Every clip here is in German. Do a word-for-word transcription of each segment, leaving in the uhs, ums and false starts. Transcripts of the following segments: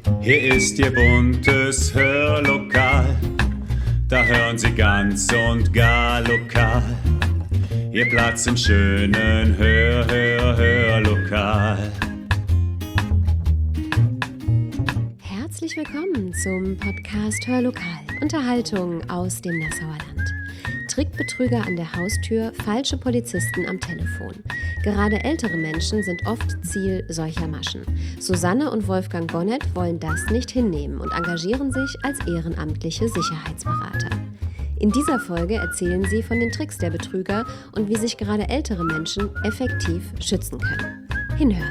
Hier ist Ihr buntes Hörlokal, da hören Sie ganz und gar lokal. Ihr Platz im schönen Hör, Hör, Hörlokal. Herzlich willkommen zum Podcast Hörlokal, Unterhaltung aus dem Nassauer Land. Trickbetrüger an der Haustür, falsche Polizisten am Telefon. Gerade ältere Menschen sind oft Ziel solcher Maschen. Susanne und Wolfgang Bonnet wollen das nicht hinnehmen und engagieren sich als ehrenamtliche Sicherheitsberater. In dieser Folge erzählen sie von den Tricks der Betrüger und wie sich gerade ältere Menschen effektiv schützen können. Hinhören.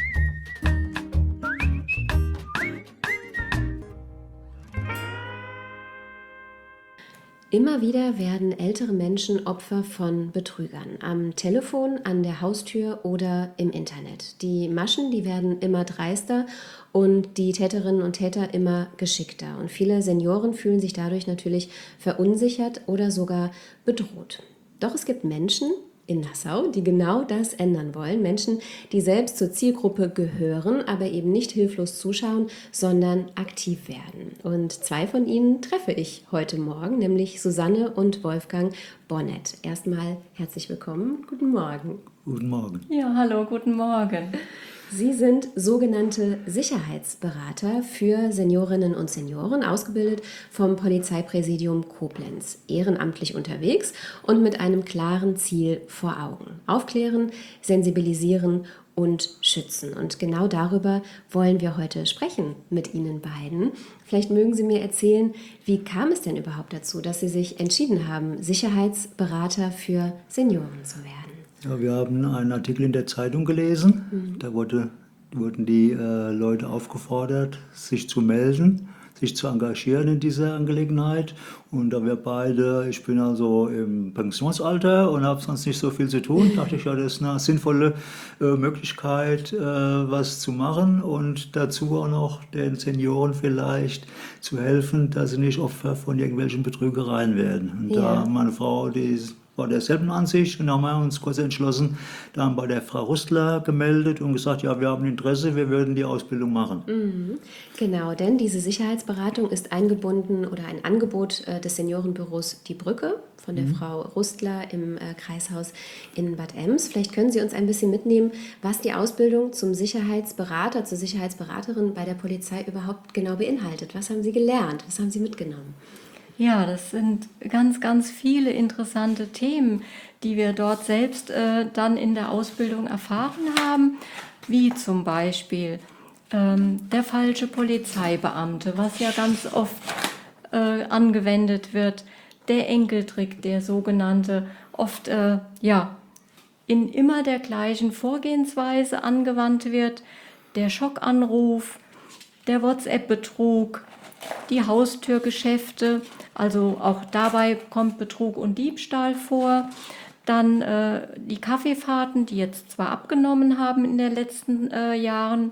Immer wieder werden ältere Menschen Opfer von Betrügern. Am Telefon, an der Haustür oder im Internet. Die Maschen, die werden immer dreister und die Täterinnen und Täter immer geschickter. Und viele Senioren fühlen sich dadurch natürlich verunsichert oder sogar bedroht. Doch es gibt Menschen in Nassau, die genau das ändern wollen. Menschen, die selbst zur Zielgruppe gehören, aber eben nicht hilflos zuschauen, sondern aktiv werden. Und zwei von ihnen treffe ich heute Morgen, nämlich Susanne und Wolfgang Bonnet. Erstmal herzlich willkommen. Guten Morgen. Guten Morgen. Ja, hallo, guten Morgen. Sie sind sogenannte Sicherheitsberater für Seniorinnen und Senioren, ausgebildet vom Polizeipräsidium Koblenz, ehrenamtlich unterwegs und mit einem klaren Ziel vor Augen. Aufklären, sensibilisieren und schützen. Und genau darüber wollen wir heute sprechen mit Ihnen beiden. Vielleicht mögen Sie mir erzählen, wie kam es denn überhaupt dazu, dass Sie sich entschieden haben, Sicherheitsberater für Senioren zu werden? Ja, wir haben einen Artikel in der Zeitung gelesen. Mhm. Da wurde, wurden die äh, Leute aufgefordert, sich zu melden, sich zu engagieren in dieser Angelegenheit. Und da wir beide, ich bin also im Pensionsalter und habe sonst nicht so viel zu tun, dachte ich, ja, das ist eine sinnvolle äh, Möglichkeit, äh, was zu machen und dazu auch noch den Senioren vielleicht zu helfen, dass sie nicht Opfer von irgendwelchen Betrügereien werden. Und ja. Da meine Frau, die war derselben Ansicht und haben wir uns kurz entschlossen, da haben wir bei der Frau Rustler gemeldet und gesagt, ja, wir haben Interesse, wir würden die Ausbildung machen. Mhm. Genau, denn diese Sicherheitsberatung ist eingebunden oder ein Angebot äh, des Seniorenbüros Die Brücke von der mhm. Frau Rustler im äh, Kreishaus in Bad Ems. Vielleicht können Sie uns ein bisschen mitnehmen, was die Ausbildung zum Sicherheitsberater, zur Sicherheitsberaterin bei der Polizei überhaupt genau beinhaltet. Was haben Sie gelernt? Was haben Sie mitgenommen? Ja, das sind ganz, ganz viele interessante Themen, die wir dort selbst äh, dann in der Ausbildung erfahren haben, wie zum Beispiel ähm, der falsche Polizeibeamte, was ja ganz oft äh, angewendet wird, der Enkeltrick, der sogenannte, oft äh, ja, in immer der gleichen Vorgehensweise angewandt wird, der Schockanruf, der WhatsApp-Betrug, die Haustürgeschäfte, also auch dabei kommt Betrug und Diebstahl vor. Dann äh, die Kaffeefahrten, die jetzt zwar abgenommen haben in den letzten äh, Jahren,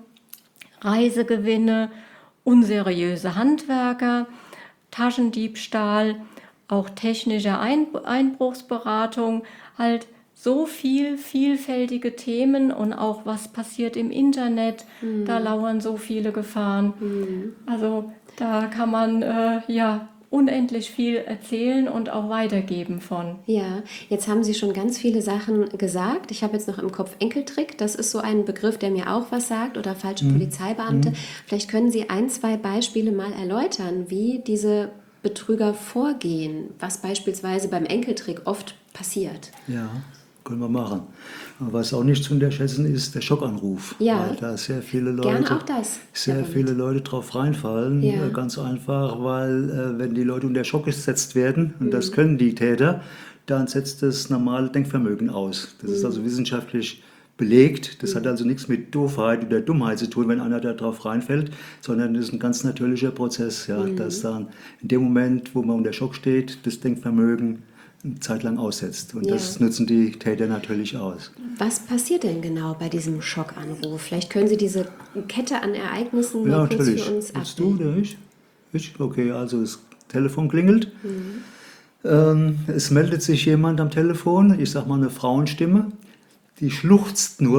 Reisegewinne, unseriöse Handwerker, Taschendiebstahl, auch technische Ein- Einbruchsberatung, halt so viel vielfältige Themen und auch was passiert im Internet, mhm. da lauern so viele Gefahren. Mhm. Also da kann man äh, ja unendlich viel erzählen und auch weitergeben von. Ja, jetzt haben Sie schon ganz viele Sachen gesagt. Ich habe jetzt noch im Kopf Enkeltrick. Das ist so ein Begriff, der mir auch was sagt. Oder falsche mhm. Polizeibeamte. Mhm. Vielleicht können Sie ein, zwei Beispiele mal erläutern, wie diese Betrüger vorgehen. Was beispielsweise beim Enkeltrick oft passiert. Ja. Können wir machen. Was auch nicht zu unterschätzen ist der Schockanruf. Ja, weil da sehr viele Leute, gerne auch das. sehr viele Leute drauf reinfallen. Ja. Ganz einfach, weil äh, wenn die Leute unter Schock gesetzt werden, und mhm. das können die Täter, dann setzt das normale Denkvermögen aus. Das mhm. ist also wissenschaftlich belegt. Das mhm. hat also nichts mit Doofheit oder Dummheit zu tun, wenn einer da drauf reinfällt, sondern das ist ein ganz natürlicher Prozess, ja, mhm. dass dann in dem Moment, wo man unter Schock steht, das Denkvermögen eine Zeit lang aussetzt. Und ja. das nutzen die Täter natürlich aus. Was passiert denn genau bei diesem Schockanruf? Vielleicht können Sie diese Kette an Ereignissen ja, mal kurz natürlich. für uns abbilden. Willst du oder ich? Ich? Okay, also das Telefon klingelt. Mhm. Ähm, es meldet sich jemand am Telefon, ich sag mal eine Frauenstimme, die schluchzt nur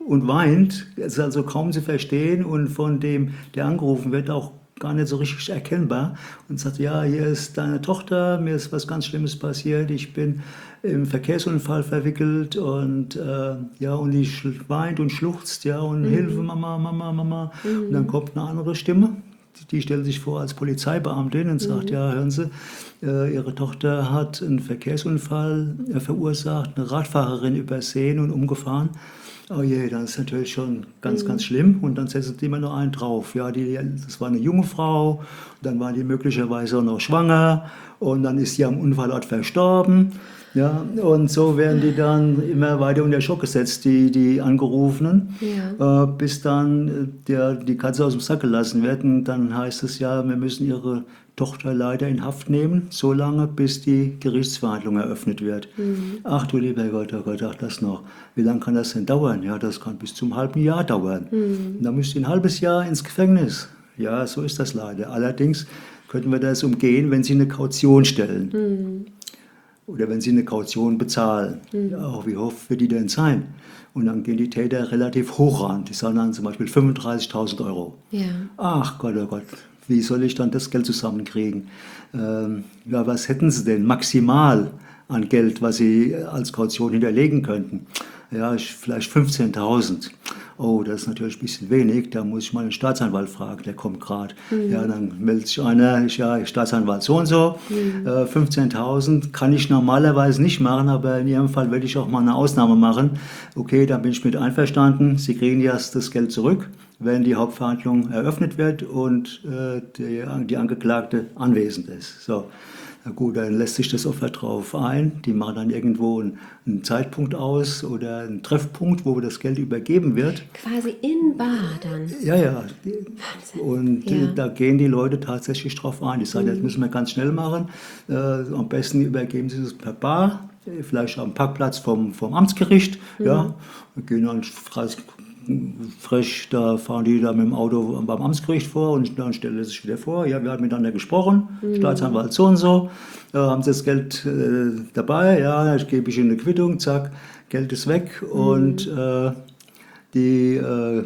und weint. Es ist also kaum zu verstehen und von dem, der angerufen wird, auch gar nicht so richtig erkennbar und sagt, ja, hier ist deine Tochter, mir ist was ganz Schlimmes passiert, ich bin im Verkehrsunfall verwickelt und äh, ja, und die weint und schluchzt, ja, und mhm. Hilfe, Mama, Mama, Mama. Mhm. Und dann kommt eine andere Stimme, die, die stellt sich vor als Polizeibeamtin und sagt, mhm. ja, hören Sie, äh, Ihre Tochter hat einen Verkehrsunfall äh, verursacht, eine Radfahrerin übersehen und umgefahren. Oh je, das ist natürlich schon ganz, mhm. ganz schlimm. Und dann setzen die immer noch einen drauf. Ja, die, das war eine junge Frau, dann war die möglicherweise auch noch schwanger und dann ist sie am Unfallort verstorben. Ja, und so werden die dann immer weiter unter Schock gesetzt, die, die Angerufenen, ja. äh, bis dann der, die Katze aus dem Sack gelassen wird. Und dann heißt es ja, wir müssen ihre Tochter leider in Haft nehmen, so lange, bis die Gerichtsverhandlung eröffnet wird. Mhm. Ach du lieber Gott, oh Gott, ach das noch. Wie lange kann das denn dauern? Ja, das kann bis zum halben Jahr dauern. Mhm. Dann müsst ihr ein halbes Jahr ins Gefängnis. Ja, so ist das leider. Allerdings könnten wir das umgehen, wenn sie eine Kaution stellen. Mhm. Oder wenn sie eine Kaution bezahlen. Mhm. Ja, auch wie hoch wird die denn sein? Und dann gehen die Täter relativ hoch ran. Die sagen dann zum Beispiel fünfunddreißigtausend Euro. Ja. Ach Gott, oh Gott, wie soll ich dann das Geld zusammenkriegen? Ähm, ja, was hätten sie denn maximal an Geld, was sie als Kaution hinterlegen könnten? Ja, vielleicht fünfzehntausend. Oh, das ist natürlich ein bisschen wenig, da muss ich mal einen Staatsanwalt fragen, der kommt gerade. Mhm. Ja, dann meldet sich einer, ich, ja, Staatsanwalt so und so, mhm. äh, fünfzehntausend kann ich normalerweise nicht machen, aber in Ihrem Fall werde ich auch mal eine Ausnahme machen. Okay, dann bin ich mit einverstanden, Sie kriegen erst das Geld zurück, wenn die Hauptverhandlung eröffnet wird und äh, die, die Angeklagte anwesend ist. So. Na gut, dann lässt sich das Opfer drauf ein. Die machen dann irgendwo einen, einen Zeitpunkt aus oder einen Treffpunkt, wo das Geld übergeben wird. Quasi in Bar dann? Ja, ja. Und ja. da gehen die Leute tatsächlich drauf ein. Die sagen, mhm. das müssen wir ganz schnell machen. Äh, am besten übergeben sie es per Bar, vielleicht am Parkplatz vom, vom Amtsgericht. Mhm. Ja. Wir gehen dann frech, da fahren die da mit dem Auto beim Amtsgericht vor und dann stellen sie sich wieder vor, ja, wir haben miteinander gesprochen, mhm. Staatsanwalt so und so, äh, haben sie das Geld äh, dabei, ja, ich gebe ich ihnen eine Quittung, zack, Geld ist weg mhm. und äh, die, äh,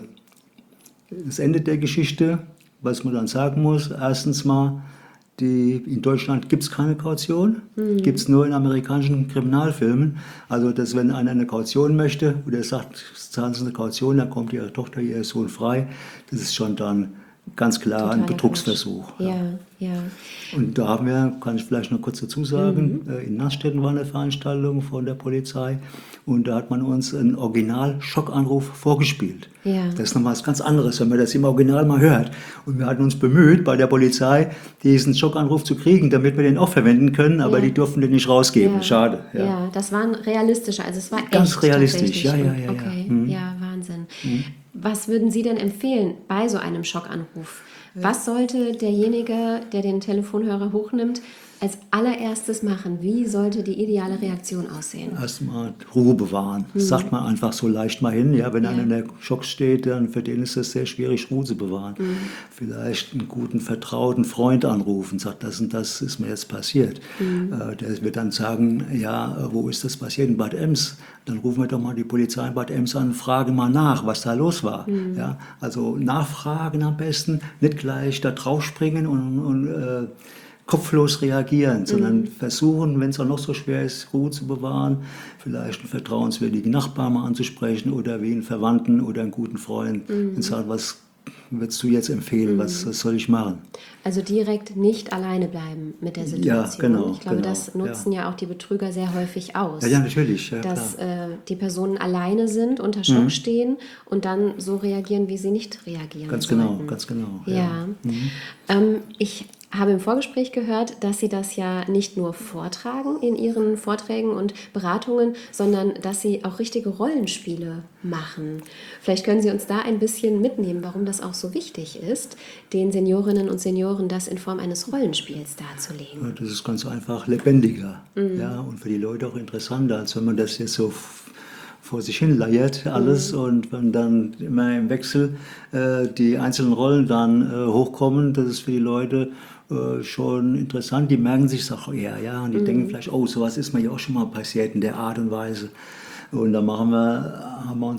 das Ende der Geschichte, was man dann sagen muss, erstens mal, die, in Deutschland gibt es keine Kaution, mhm. gibt es nur in amerikanischen Kriminalfilmen. Also, dass wenn einer eine Kaution möchte oder sagt, zahlen Sie eine Kaution, dann kommt Ihre Tochter, Ihr Sohn frei. Das ist schon dann ganz klar Totaler ein Betrugsversuch. Ja, ja, ja. Und da haben wir, kann ich vielleicht noch kurz dazu sagen, mhm. in Nassstetten war eine Veranstaltung von der Polizei und da hat man uns einen Original-Schockanruf vorgespielt. Ja. Das ist nochmal was ganz anderes, wenn man das im Original mal hört. Und wir hatten uns bemüht, bei der Polizei diesen Schockanruf zu kriegen, damit wir den auch verwenden können, aber ja. die durften den nicht rausgeben. Ja. Schade. Ja. ja, das war ein realistischer, also es war ganz echt realistisch. Ja, ja, ja. Okay, ja, mhm. ja Wahnsinn. Mhm. Was würden Sie denn empfehlen bei so einem Schockanruf? Was sollte derjenige, der den Telefonhörer hochnimmt, als allererstes machen? Wie sollte die ideale Reaktion aussehen? Erstmal Ruhe bewahren. Das mhm. sagt man einfach so leicht mal hin. Ja, wenn ja. einer in der Schock steht, dann für den ist es sehr schwierig, Ruhe zu bewahren. Mhm. Vielleicht einen guten, vertrauten Freund anrufen, sagt, das und das ist mir jetzt passiert. Mhm. Äh, der wird dann sagen, ja, wo ist das passiert? In Bad Ems. Dann rufen wir doch mal die Polizei in Bad Ems an, fragen mal nach, was da los war. Mhm. Ja, also nachfragen am besten, nicht gleich da draufspringen und, und äh, kopflos reagieren, sondern mhm. versuchen, wenn es auch noch so schwer ist, Ruhe zu bewahren, vielleicht einen vertrauenswürdigen Nachbarn mal anzusprechen oder wie einen Verwandten oder einen guten Freund mhm. und sagen, was würdest du jetzt empfehlen, mhm. was, was soll ich machen? Also direkt nicht alleine bleiben mit der Situation. Ja, genau, ich glaube, genau, das nutzen ja. ja auch die Betrüger sehr häufig aus. Ja, ja natürlich. Ja, dass äh, die Personen alleine sind, unter Schock mhm. stehen und dann so reagieren, wie sie nicht reagieren Ganz sollten. genau, ganz genau. Ja. ja. Mhm. Ähm, ich habe im Vorgespräch gehört, dass Sie das ja nicht nur vortragen in Ihren Vorträgen und Beratungen, sondern dass Sie auch richtige Rollenspiele machen. Vielleicht können Sie uns da ein bisschen mitnehmen, warum das auch so wichtig ist, den Seniorinnen und Senioren das in Form eines Rollenspiels darzulegen. Ja, das ist ganz einfach lebendiger, mhm. ja, und für die Leute auch interessanter, als wenn man das jetzt so vor sich hin leiert alles mhm. und wenn dann immer im Wechsel äh, die einzelnen Rollen dann äh, hochkommen, das ist für die Leute äh, schon interessant. Die merken sich, so, ja, ja, und die mhm. denken vielleicht, oh, sowas ist mir ja auch schon mal passiert in der Art und Weise. Und da machen wir, haben wir uns auf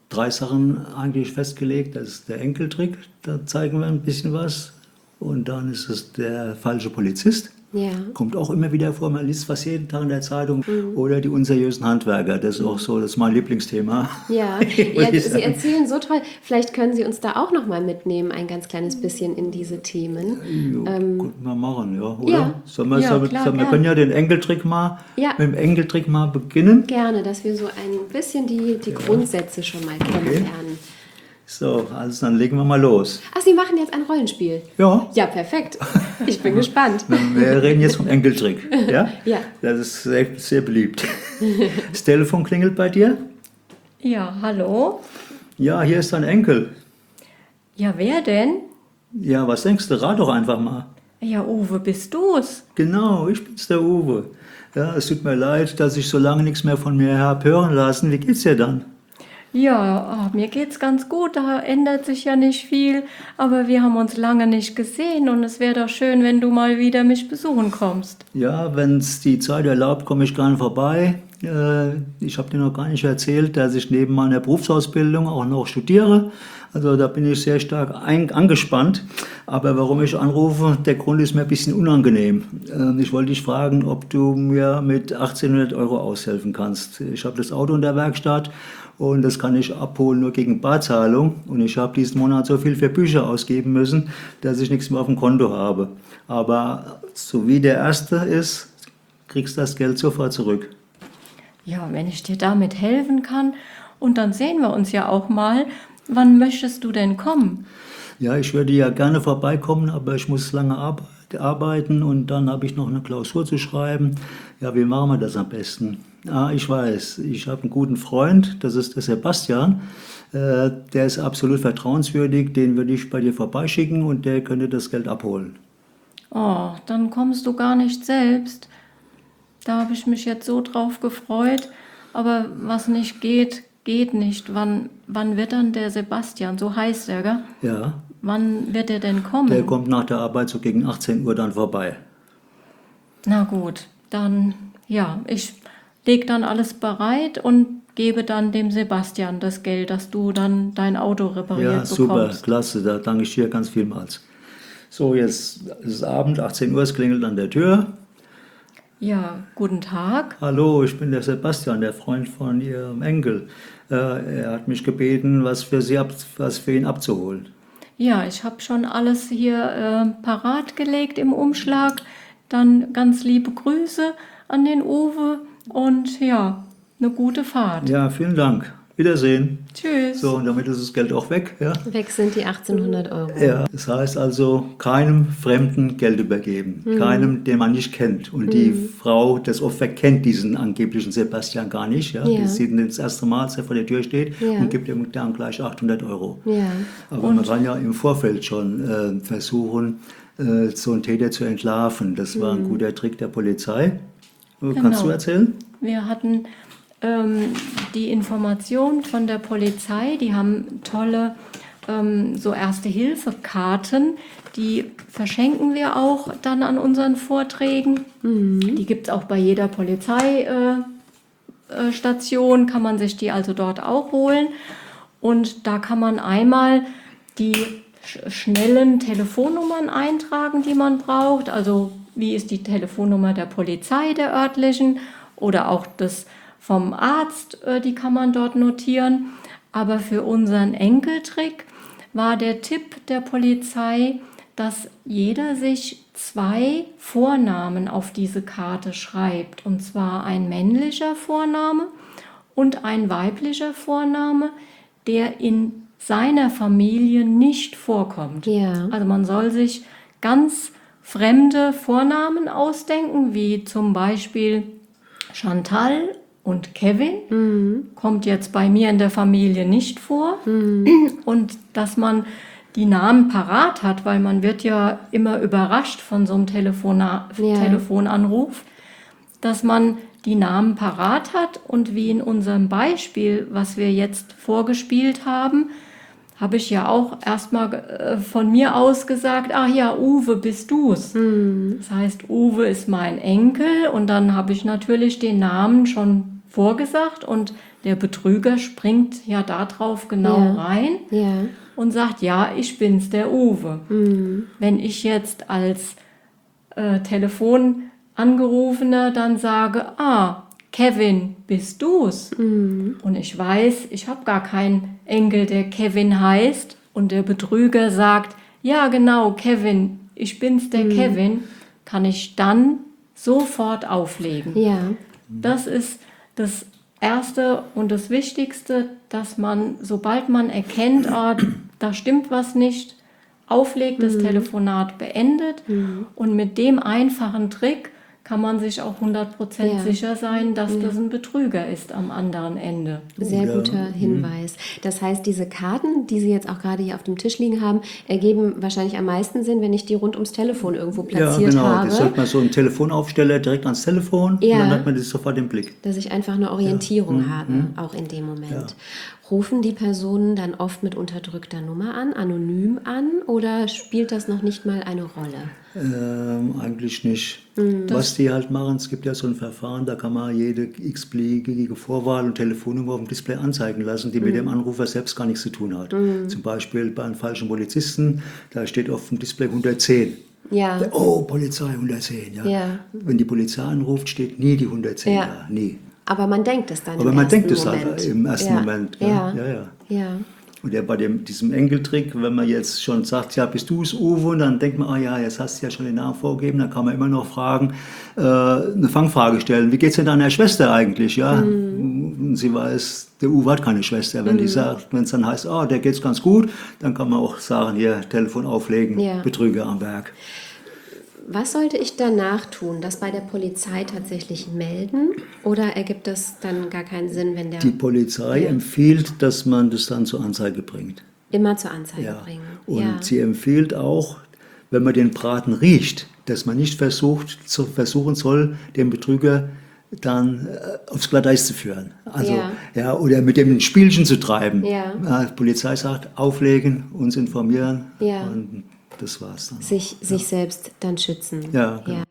drei Sachen eigentlich festgelegt. Das ist der Enkeltrick, da zeigen wir ein bisschen was. Und dann ist es der falsche Polizist. Ja. Kommt auch immer wieder vor, man liest fast jeden Tag in der Zeitung. Mhm. Oder die unseriösen Handwerker, das ist auch so, das ist mein Lieblingsthema. Ja, ja Sie erzählen so toll. Vielleicht können Sie uns da auch noch mal mitnehmen, ein ganz kleines bisschen in diese Themen. Jo, ähm, könnten wir machen, ja, oder? Ja, Sollen wir, ja, sollen, klar, sollen, wir können ja den Enkeltrick mal, ja. mit dem Enkeltrick mal beginnen. Gerne, dass wir so ein bisschen die, die ja. Grundsätze schon mal kennenlernen. Okay. So, also dann legen wir mal los. Ach, Sie machen jetzt ein Rollenspiel? Ja. Ja, perfekt. Ich bin gespannt. Wir reden jetzt vom Enkeltrick. Ja? Ja. Das ist sehr, sehr beliebt. Das Telefon klingelt bei dir? Ja, hallo? Ja, hier ist dein Enkel. Ja, wer denn? Ja, was denkst du? Rat doch einfach mal. Ja, Uwe, bist du's? Genau, ich bin's, der Uwe. Ja, es tut mir leid, dass ich so lange nichts mehr von mir habe hören lassen. Wie geht's dir dann? Ja, oh, mir geht's ganz gut, da ändert sich ja nicht viel, aber wir haben uns lange nicht gesehen und es wäre doch schön, wenn du mal wieder mich besuchen kommst. Ja, wenn es die Zeit erlaubt, komme ich gerne vorbei. Äh, ich habe dir noch gar nicht erzählt, dass ich neben meiner Berufsausbildung auch noch studiere. Also da bin ich sehr stark ein, angespannt. Aber warum ich anrufe, der Grund ist mir ein bisschen unangenehm. Äh, ich wollte dich fragen, ob du mir mit achtzehnhundert Euro aushelfen kannst. Ich habe das Auto in der Werkstatt. Und das kann ich abholen nur gegen Barzahlung. Und ich habe diesen Monat so viel für Bücher ausgeben müssen, dass ich nichts mehr auf dem Konto habe. Aber so wie der erste ist, kriegst du das Geld sofort zurück. Ja, wenn ich dir damit helfen kann. Und dann sehen wir uns ja auch mal. Wann möchtest du denn kommen? Ja, ich würde ja gerne vorbeikommen, aber ich muss lange arbeiten und dann habe ich noch eine Klausur zu schreiben. Ja, wie machen wir das am besten? Ah, ich weiß, ich habe einen guten Freund, das ist der Sebastian. Äh, der ist absolut vertrauenswürdig, den würde ich bei dir vorbeischicken und der könnte das Geld abholen. Oh, dann kommst du gar nicht selbst. Da habe ich mich jetzt so drauf gefreut. Aber was nicht geht, geht nicht. Wann, wann wird dann der Sebastian, so heißt er, gell? Ja. Wann wird er denn kommen? Der kommt nach der Arbeit so gegen achtzehn Uhr dann vorbei. Na gut, dann, ja, ich leg dann alles bereit und gebe dann dem Sebastian das Geld, dass du dann dein Auto repariert ja, super, bekommst. Klasse, da danke ich dir ganz vielmals. So, jetzt ist es Abend, achtzehn Uhr, es klingelt an der Tür. Ja, guten Tag. Hallo, ich bin der Sebastian, der Freund von Ihrem Enkel. Äh, er hat mich gebeten, was für, Sie ab, was für ihn abzuholen. Ja, ich habe schon alles hier äh, parat gelegt im Umschlag. Dann ganz liebe Grüße an den Uwe und ja, eine gute Fahrt. Ja, vielen Dank. Wiedersehen. Tschüss. So, und damit ist das Geld auch weg. Ja? Weg sind die achtzehnhundert Euro. Ja, das heißt also, keinem Fremden Geld übergeben. Mhm. Keinem, den man nicht kennt. Und mhm. die Frau, das Opfer, kennt diesen angeblichen Sebastian gar nicht. Ja? Ja. Die sieht ihn das erste Mal, als er vor der Tür steht, ja. und gibt ihm dann gleich achthundert Euro. Ja. Aber und? man kann ja im Vorfeld schon äh, versuchen, äh, so einen Täter zu entlarven. Das war mhm. ein guter Trick der Polizei. Genau. Kannst du erzählen? Wir hatten ähm, die Information von der Polizei, die haben tolle ähm, so Erste-Hilfe-Karten, die verschenken wir auch dann an unseren Vorträgen. Mhm. Die gibt es auch bei jeder Polizeistation, äh, kann man sich die also dort auch holen. Und da kann man einmal die sch- schnellen Telefonnummern eintragen, die man braucht, also wie ist die Telefonnummer der Polizei, der örtlichen oder auch das vom Arzt, die kann man dort notieren. Aber für unseren Enkeltrick war der Tipp der Polizei, dass jeder sich zwei Vornamen auf diese Karte schreibt. Und zwar ein männlicher Vorname und ein weiblicher Vorname, der in seiner Familie nicht vorkommt. Ja. Also man soll sich ganz fremde Vornamen ausdenken, wie zum Beispiel Chantal und Kevin, mhm. kommt jetzt bei mir in der Familie nicht vor. Mhm. Und dass man die Namen parat hat, weil man wird ja immer überrascht von so einem Telefona- ja. Telefonanruf, dass man die Namen parat hat und wie in unserem Beispiel, was wir jetzt vorgespielt haben, habe ich ja auch erstmal äh, von mir aus gesagt, ach ja, Uwe, bist du's? Mhm. Das heißt, Uwe ist mein Enkel und dann habe ich natürlich den Namen schon vorgesagt und der Betrüger springt ja darauf genau Ja. rein Ja. und sagt, ja, ich bin's, der Uwe. Mhm. Wenn ich jetzt als äh, Telefonangerufener dann sage, ah, Kevin, bist du's? Mhm. Und ich weiß, ich habe gar keinen Enkel, der Kevin heißt, und der Betrüger sagt, ja genau, Kevin, ich bin's, der Kevin, kann ich dann sofort auflegen. Ja. Das ist das Erste und das Wichtigste, dass man, sobald man erkennt, ah, da stimmt was nicht, auflegt, das Telefonat beendet, und mit dem einfachen Trick kann man sich auch hundert Prozent Ja. sicher sein, dass das ein Betrüger ist am anderen Ende. Sehr Oder- guter Hinweis. Das heißt, diese Karten, die Sie jetzt auch gerade hier auf dem Tisch liegen haben, ergeben wahrscheinlich am meisten Sinn, wenn ich die rund ums Telefon irgendwo Ja, platziert genau. habe. Das sollte man so einen Telefonaufsteller direkt ans Telefon Ja. und dann hat man das sofort im Blick. Dass ich einfach eine Orientierung habe, auch in dem Moment. Rufen die Personen dann oft mit unterdrückter Nummer an, anonym an, oder spielt das noch nicht mal eine Rolle? Ähm, eigentlich nicht. Was die halt machen, es gibt ja so ein Verfahren, da kann man jede x-beliebige Vorwahl und Telefonnummer auf dem Display anzeigen lassen, die mit dem Anrufer selbst gar nichts zu tun hat. Zum Beispiel bei einem falschen Polizisten, da steht auf dem Display hundertzehn. Ja. Oh, Polizei hundertzehn, ja. Ja. Wenn die Polizei anruft, steht nie die hundertzehn Ja. da, nie. Aber man denkt es dann Aber im man ersten denkt es Moment. halt im ersten ja. Moment. gell? Ja. Ja, ja. Ja. Und ja, bei dem, diesem Enkeltrick, wenn man jetzt schon sagt, ja, bist du es, Uwe, und dann denkt man, ah ja, jetzt hast du ja schon den Namen vorgegeben, dann kann man immer noch fragen, äh, eine Fangfrage stellen, wie geht's denn deiner Schwester eigentlich, ja? Und sie weiß, der Uwe hat keine Schwester. Wenn die sagt, wenn es dann heißt, ah, der geht's ganz gut, dann kann man auch sagen, hier, Telefon auflegen, Ja. Betrüger am Werk. Was sollte ich danach tun? Das bei der Polizei tatsächlich melden? Oder ergibt das dann gar keinen Sinn, wenn der Die Polizei Ja. empfiehlt, dass man das dann zur Anzeige bringt. immer zur Anzeige Ja. bringen? Und ja. sie empfiehlt auch, wenn man den Braten riecht, dass man nicht versucht, zu versuchen soll, den Betrüger dann äh, aufs Glatteis zu führen. Also, Ja. ja. Oder mit dem ein Spielchen zu treiben. Ja. Ja, die Polizei sagt, auflegen, uns informieren. Ja. Und das war's dann. sich, sich selbst dann schützen. Ja, genau.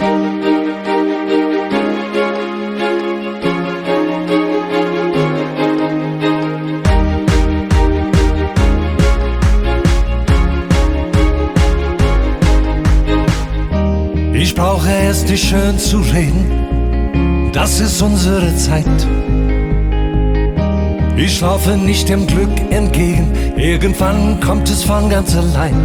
Ich brauche es nicht schön zu reden, das ist unsere Zeit. Ich laufe nicht dem Glück entgegen, irgendwann kommt es von ganz allein.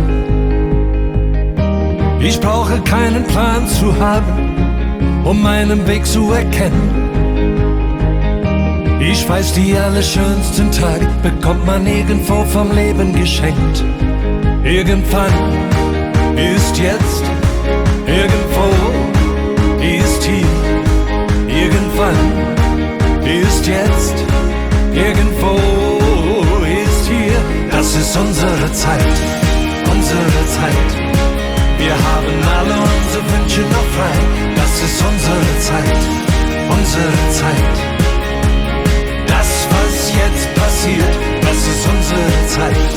Ich brauche keinen Plan zu haben, um meinen Weg zu erkennen. Ich weiß, die allerschönsten Tage bekommt man irgendwo vom Leben geschenkt. Irgendwann ist jetzt, irgendwo ist hier. Irgendwann ist jetzt, irgendwo ist hier. Das ist unsere Zeit, unsere Zeit. Wir haben alle unsere Wünsche noch frei. Das ist unsere Zeit, unsere Zeit. Das, was jetzt passiert, das ist unsere Zeit.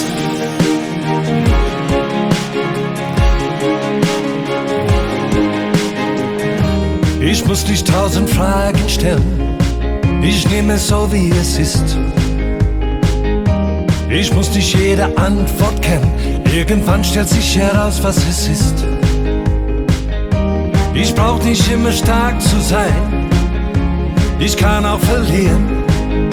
Ich muss nicht tausend Fragen stellen, ich nehme es so wie es ist. Ich muss nicht jede Antwort kennen, irgendwann stellt sich heraus, was es ist. Ich brauch nicht immer stark zu sein, ich kann auch verlieren.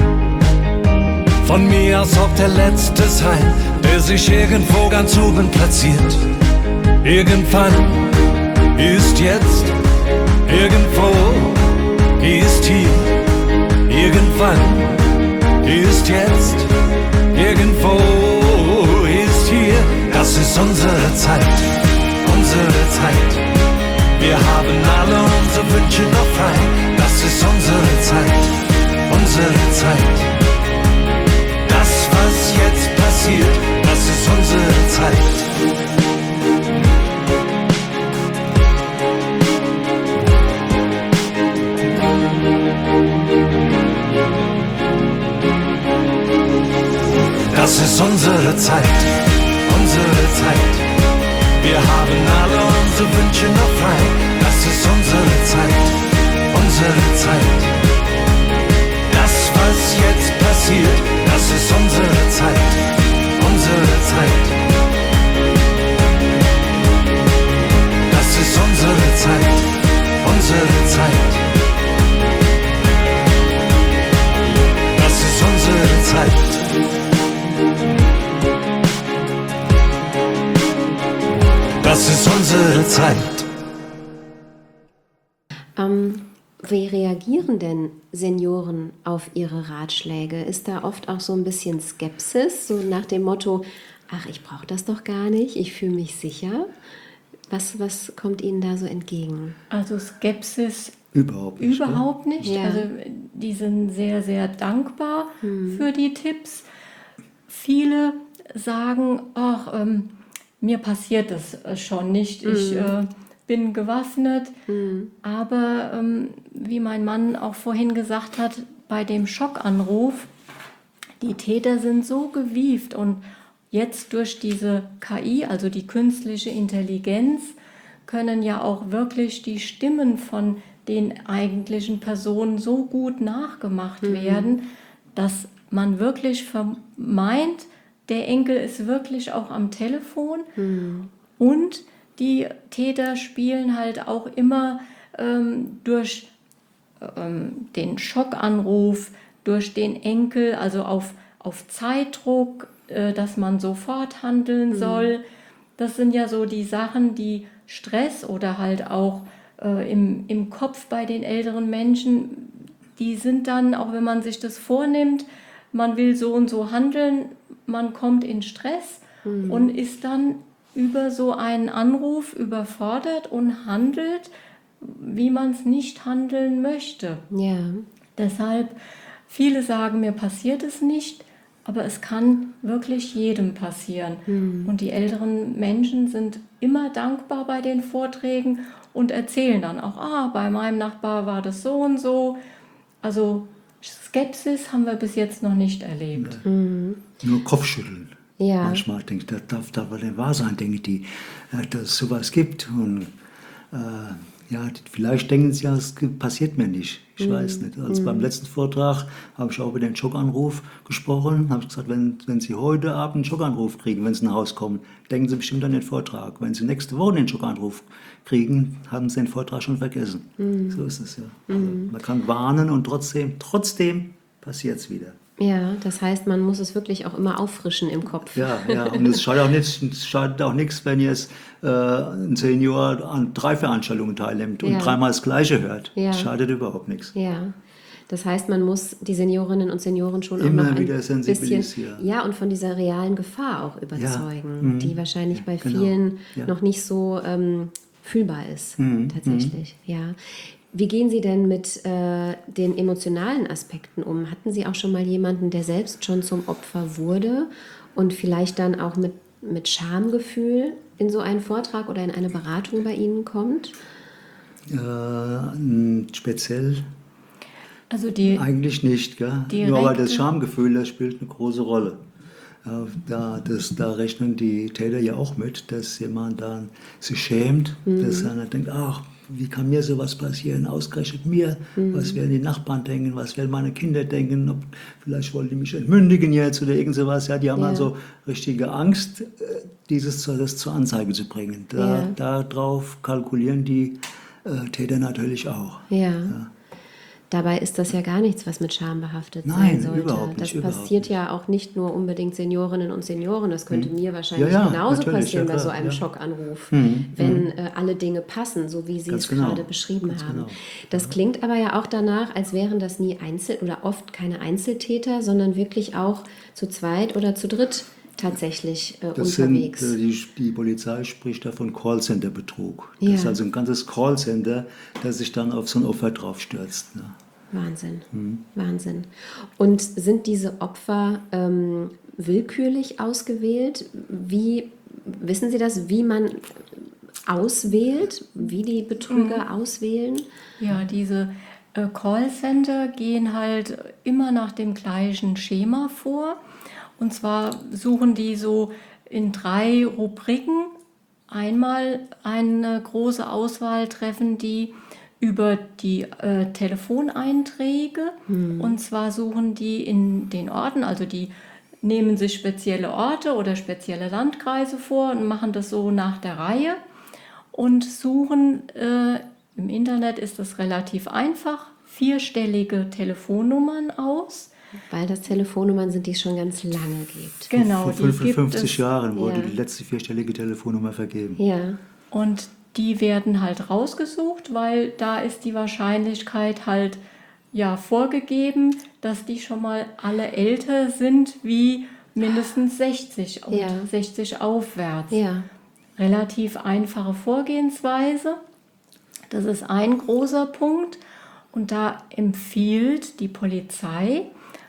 Von mir aus auch der Letzte sein, der sich irgendwo ganz oben platziert. Irgendwann ist jetzt, irgendwo ist hier. Irgendwann ist jetzt, irgendwo ist hier. Das ist unsere Zeit, unsere Zeit. Wir haben alle unsere Wünsche noch frei. Das ist unsere Zeit, unsere Zeit. Das, was jetzt passiert, das ist unsere Zeit. Das ist unsere Zeit, unsere Zeit. Wir haben alle unsere Wünsche noch frei. Das ist unsere Zeit, unsere Zeit. Das, was was jetzt passiert, das ist unsere Zeit, unsere Zeit. Das ist unsere Zeit, unsere Zeit. Das ist unsere Zeit. Das ist unsere Zeit. Ähm, wie reagieren denn Senioren auf Ihre Ratschläge? Ist da oft auch so ein bisschen Skepsis, so nach dem Motto, ach, ich brauche das doch gar nicht, ich fühle mich sicher? Was, was kommt Ihnen da so entgegen? Also Skepsis Überhaupt nicht. überhaupt nicht. Ja. Also die sind sehr, sehr dankbar für die Tipps. Viele sagen, ach, ähm, mir passiert das äh, schon nicht. Ich äh, bin gewaffnet. Aber ähm, wie mein Mann auch vorhin gesagt hat, bei dem Schockanruf, die Täter sind so gewieft und jetzt durch diese K I, also die künstliche Intelligenz, können ja auch wirklich die Stimmen von den eigentlichen Personen so gut nachgemacht werden, dass man wirklich vermeint, der Enkel ist wirklich auch am Telefon. Und die Täter spielen halt auch immer ähm, durch ähm, den Schockanruf, durch den Enkel, also auf, auf Zeitdruck, äh, dass man sofort handeln soll. Das sind ja so die Sachen, die Stress oder halt auch äh, im, im Kopf bei den älteren Menschen, die sind dann, auch wenn man sich das vornimmt, man will so und so handeln, man kommt in Stress und ist dann über so einen Anruf überfordert und handelt, wie man es nicht handeln möchte. Ja, Deshalb, viele sagen, mir passiert es nicht, aber es kann wirklich jedem passieren. Und die älteren Menschen sind immer dankbar bei den Vorträgen und erzählen dann auch, ah, bei meinem Nachbar war das so und so. Also Skepsis haben wir bis jetzt noch nicht erlebt. Nur Kopfschütteln. Ja. Manchmal denke ich, das darf, darf wohl nicht wahr sein, denke die, äh, dass es sowas gibt. Und äh, ja, die, vielleicht denken sie ja, es gibt- passiert mir nicht. Ich weiß nicht. Also beim letzten Vortrag habe ich auch über den Schockanruf gesprochen. Habe ich gesagt, wenn, wenn Sie heute Abend einen Schockanruf kriegen, wenn Sie nach Hause kommen, denken Sie bestimmt an den Vortrag. Wenn Sie nächste Woche den Schockanruf kriegen, haben Sie den Vortrag schon vergessen. So ist es ja. Also man kann warnen und trotzdem, trotzdem passiert es wieder. ja, das heißt, man muss es wirklich auch immer auffrischen im Kopf. Ja, ja, und es schadet auch nichts, es schadet auch nichts, wenn jetzt äh, ein Senior an drei Veranstaltungen teilnimmt und Ja. dreimal das Gleiche hört. Ja. Das schadet überhaupt nichts. Ja, das heißt, man muss die Seniorinnen und Senioren schon Immer auch noch ein wieder bisschen, sensibilisieren. ja, und von dieser realen Gefahr auch überzeugen, Mhm. die wahrscheinlich bei Genau. vielen Ja. noch nicht so ähm, fühlbar ist, Mhm. tatsächlich. Ja. Wie gehen Sie denn mit äh, den emotionalen Aspekten um? Hatten Sie auch schon mal jemanden, der selbst schon zum Opfer wurde und vielleicht dann auch mit, mit Schamgefühl in so einen Vortrag oder in eine Beratung bei Ihnen kommt? Äh, speziell Also die, eigentlich nicht, gell? Direkte- Nur aber das Schamgefühl, das spielt eine große Rolle. Ja, da, das, da rechnen die Täter ja auch mit, dass jemand dann sich schämt, dass er dann denkt, ach, wie kann mir sowas passieren, ausgerechnet mir, was werden die Nachbarn denken, was werden meine Kinder denken, ob, vielleicht wollen die mich entmündigen jetzt oder irgend sowas. Ja, die haben Ja. also richtige Angst, äh, dieses zu- das zur Anzeige zu bringen. Da, Ja. Darauf kalkulieren die äh, Täter natürlich auch. Ja. Dabei ist das ja gar nichts, was mit Scham behaftet Nein, sein sollte. überhaupt nicht, das überhaupt passiert nicht. ja auch nicht nur unbedingt Seniorinnen und Senioren. Das könnte mir wahrscheinlich Ja, ja, genauso natürlich, passieren ja, bei so klar, einem ja. Schockanruf, Mhm, wenn äh, alle Dinge passen, so wie Sie Ganz es genau, gerade beschrieben ganz haben. genau. Das klingt aber ja auch danach, als wären das nie Einzel- oder oft keine Einzeltäter, sondern wirklich auch zu zweit oder zu dritt tatsächlich äh, Das unterwegs. sind, äh, die, die Polizei spricht da von Callcenter-Betrug. Ja. Das ist also ein ganzes Callcenter, das sich dann auf so ein Opfer draufstürzt. Ne? Wahnsinn, Mhm. Wahnsinn. Und sind diese Opfer ähm, willkürlich ausgewählt? Wie, wissen Sie das, wie man auswählt, wie die Betrüger auswählen? ja, diese äh, Callcenter gehen halt immer nach dem gleichen Schema vor. Und zwar suchen die so in drei Rubriken. Einmal eine große Auswahl treffen die über die äh, Telefoneinträge. Mhm. Und zwar suchen die in den Orten, also die nehmen sich spezielle Orte oder spezielle Landkreise vor und machen das so nach der Reihe und suchen, äh, im Internet ist das relativ einfach, vierstellige Telefonnummern aus. Weil das Telefonnummern sind, die es schon ganz lange gibt. Genau, Vor die fünfundfünfzig gibt es, Jahren wurde ja. die letzte vierstellige Telefonnummer vergeben. Ja. Und die werden halt rausgesucht, weil da ist die Wahrscheinlichkeit halt ja vorgegeben, dass die schon mal alle älter sind wie mindestens sechzig und Ja. sechzig aufwärts. Ja. Relativ einfache Vorgehensweise. Das ist ein großer Punkt. Und da empfiehlt die Polizei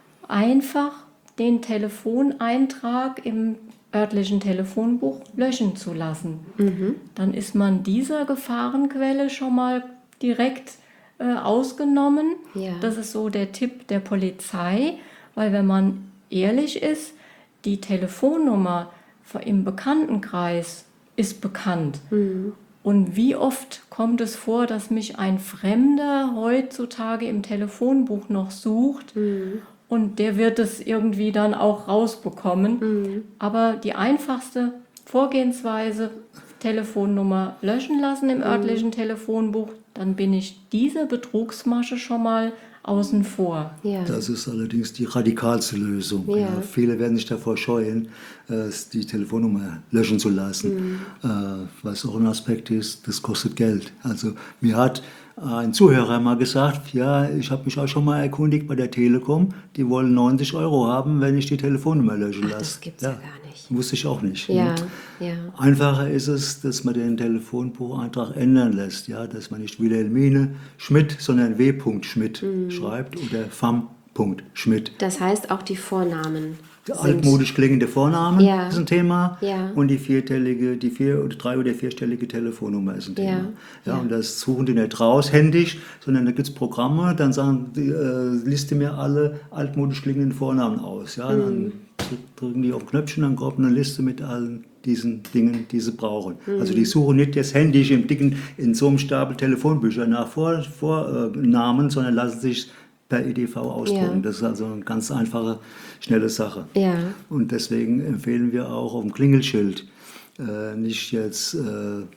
einfach den Telefoneintrag im örtlichen Telefonbuch löschen zu lassen. Mhm. Dann ist man dieser Gefahrenquelle schon mal direkt äh, ausgenommen. Ja. Das ist so der Tipp der Polizei, weil wenn man ehrlich ist, die Telefonnummer im Bekanntenkreis ist bekannt. Mhm. Und wie oft kommt es vor, dass mich ein Fremder heutzutage im Telefonbuch noch sucht, mhm. und der wird es irgendwie dann auch rausbekommen. Mhm. Aber die einfachste Vorgehensweise, Telefonnummer löschen lassen im örtlichen mhm. Telefonbuch, dann bin ich diese Betrugsmasche schon mal außen vor. Ja. Das ist allerdings die radikalste Lösung. Ja. Ja, viele werden sich davor scheuen, äh, die Telefonnummer löschen zu lassen. Mhm. Äh, was auch ein Aspekt ist, das kostet Geld. Also mir hat ein Zuhörer mal gesagt, ja, ich habe mich auch schon mal erkundigt bei der Telekom, die wollen neunzig Euro haben, wenn ich die Telefonnummer löschen lasse. Das gibt's ja, ja gar nicht. Wusste ich auch nicht. Ja, Ne? ja. Einfacher ist es, dass man den Telefonbucheintrag ändern lässt, ja, dass man nicht Wilhelmine Schmidt, sondern W. Schmidt mhm. schreibt oder F A M. Schmidt. Das heißt auch die Vornamen. Altmodisch klingende Vornamen ja. ist ein Thema ja. und die viertellige, die vier oder drei oder vierstellige Telefonnummer ist ein Thema. Ja. Ja, ja. Und das suchen die nicht raus händisch, sondern da gibt es Programme, dann sagen die, äh, liste mir alle altmodisch klingenden Vornamen aus. Ja, mhm. Dann drücken die auf Knöpfchen, dann kommt eine Liste mit allen diesen Dingen, die sie brauchen. Mhm. Also die suchen nicht jetzt händisch im dicken, in so einem Stapel Telefonbücher nach Vornamen, vor, äh, sondern lassen sich per E D V ausdrucken. Ja. Das ist also eine ganz einfache, schnelle Sache. Ja. Und deswegen empfehlen wir auch auf dem Klingelschild äh, nicht jetzt äh,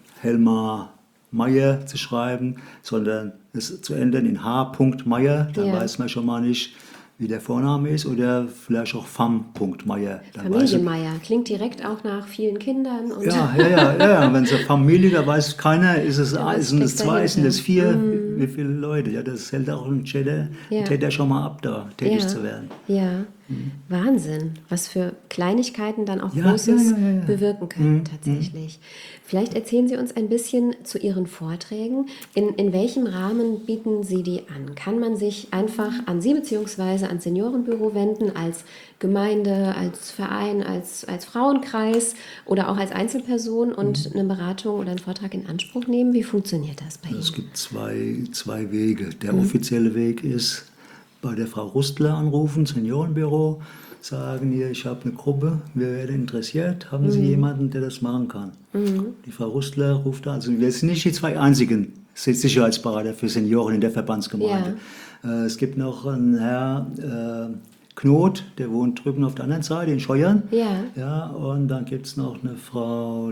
Helmar Meier zu schreiben, sondern es zu ändern in H. Meier. Dann ja. weiß man schon mal nicht, wie der Vorname ist, oder vielleicht auch F A M. Meier. Familie Meier. Klingt direkt auch nach vielen Kindern. Und ja, ja, ja, ja. Wenn es eine Familie, da weiß keiner, ist es eins, sind es zwei, sind es vier, mm. wie viele Leute. Ja, das hält auch ein Täter, ja. Täter schon mal ab, da tätig ja. zu werden. Ja, mhm. Wahnsinn, was für Kleinigkeiten dann auch ja, Großes ja, ja, ja. bewirken können mhm. tatsächlich. Vielleicht erzählen Sie uns ein bisschen zu Ihren Vorträgen. In, in welchem Rahmen bieten Sie die an? Kann man sich einfach an Sie bzw. ans Seniorenbüro wenden, als Gemeinde, als Verein, als, als Frauenkreis oder auch als Einzelperson und mhm. eine Beratung oder einen Vortrag in Anspruch nehmen? Wie funktioniert das bei Ihnen? Es gibt zwei, zwei Wege. Der mhm. offizielle Weg ist, bei der Frau Rustler anrufen, Seniorenbüro, sagen hier, ich habe eine Gruppe, wir werden interessiert, haben Sie mhm. jemanden, der das machen kann? Mhm. Die Frau Rustler ruft an, also wir sind nicht die zwei einzigen Sicherheitsberater für Senioren in der Verbandsgemeinde. Ja. Äh, es gibt noch einen Herr äh, Knot, der wohnt drüben auf der anderen Seite in Scheuern. Ja. Ja, und dann gibt es noch eine Frau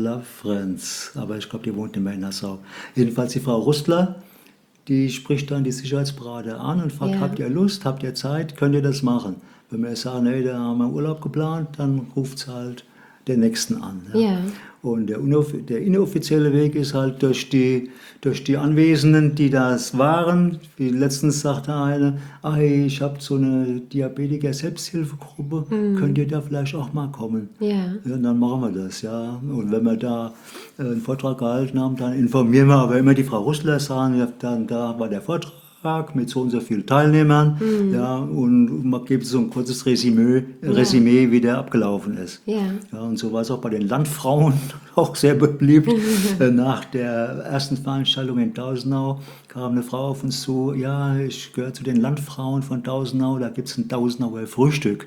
Lafrenz, aber ich glaube, die wohnt nicht mehr in Nassau. Jedenfalls die Frau Rustler, die spricht dann die Sicherheitsberater an und fragt, ja. habt ihr Lust, habt ihr Zeit, könnt ihr das machen? Wenn wir sagen, nee, da haben wir Urlaub geplant, dann ruft es halt den Nächsten an. Ja. Ja. Und der, der inoffizielle Weg ist halt durch die, durch die Anwesenden, die das waren. Wie letztens sagte eine, ach, ich habe so eine Diabetiker-Selbsthilfegruppe, mhm. könnt ihr da vielleicht auch mal kommen? Ja. Ja, und dann machen wir das, ja. Und wenn wir da einen Vortrag gehalten haben, dann informieren wir aber immer die Frau Rustler, sagen, ja, dann da war der Vortrag mit so und so vielen Teilnehmern, mhm. ja, und man gibt so ein kurzes Resümee, ja. Resümee, wie der abgelaufen ist. Ja. Ja, und so war es auch bei den Landfrauen auch sehr beliebt. Nach der ersten Veranstaltung in Tausenau kam eine Frau auf uns zu, ja, ich gehöre zu den Landfrauen von Tausenau, da gibt es ein Tausenauer Frühstück.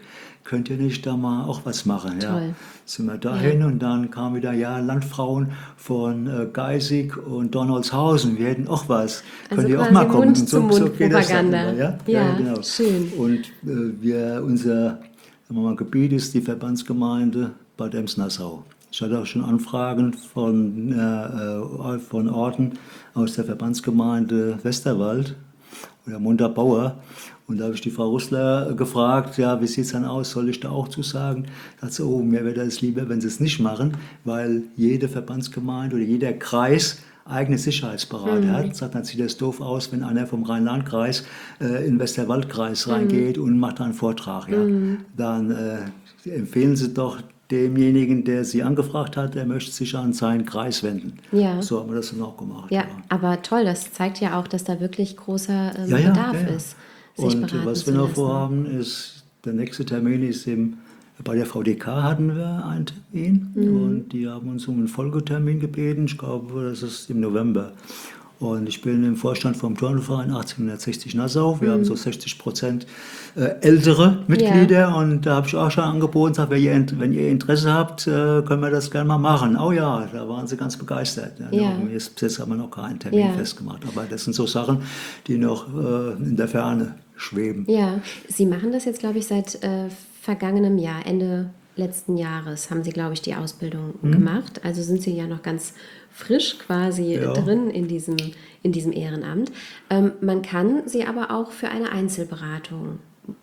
könnt ihr nicht da mal auch was machen? Ja, Toll. sind wir dahin Ja. und dann kam wieder, ja, Landfrauen von äh, Geisig und Donaldshausen, wir hätten auch was. Also Könnt ihr auch quasi mal kommen? Und so- so geht das dann Mund-zu-Mund-Propaganda. über, ja? Ja, genau. schön. Und äh, wir, unser sagen wir mal, Gebiet ist die Verbandsgemeinde Bad Ems-Nassau. Ich hatte auch schon Anfragen von, äh, von Orten aus der Verbandsgemeinde Westerwald oder Munterbauer. Und da habe ich die Frau Russler gefragt, ja, wie sieht es dann aus, soll ich da auch zusagen? Da hat sie, oh, mir wäre das lieber, wenn sie es nicht machen, weil jede Verbandsgemeinde oder jeder Kreis eigene Sicherheitsberater Mhm. hat. Sagt, dann sieht das doof aus, wenn einer vom Rhein-Lahn-Kreis äh, in den Westerwaldkreis reingeht und macht da einen Vortrag. Ja. Dann äh, empfehlen Sie doch demjenigen, der Sie angefragt hat, der möchte sich an seinen Kreis wenden. Ja. So haben wir das dann auch gemacht. Ja, aber toll, das zeigt ja auch, dass da wirklich großer ähm, Ja, ja, Bedarf ja, ja. ist, sich Und beraten was zu wir noch lassen. vorhaben, ist, der nächste Termin ist im, bei der V D K hatten wir einen Termin Mhm. und die haben uns um einen Folgetermin gebeten. Ich glaube, das ist im November. Und ich bin im Vorstand vom Turnverein achtzehnhundertsechzig Nassau. Wir Mhm. haben so sechzig Prozent äh, ältere Mitglieder und da habe ich auch schon angeboten, gesagt, wenn ihr, wenn ihr Interesse habt, äh, können wir das gerne mal machen. Oh ja, da waren sie ganz begeistert. Ja, Ja. nur Jetzt, jetzt haben wir noch keinen Termin Ja. festgemacht. Aber das sind so Sachen, die noch äh, in der Ferne schweben. Ja, Sie machen das jetzt, glaube ich, seit äh, vergangenem Jahr, Ende letzten Jahres haben Sie, glaube ich, die Ausbildung gemacht. Also sind Sie ja noch ganz frisch quasi Ja. drin in diesem, in diesem Ehrenamt. Ähm, man kann Sie aber auch für eine Einzelberatung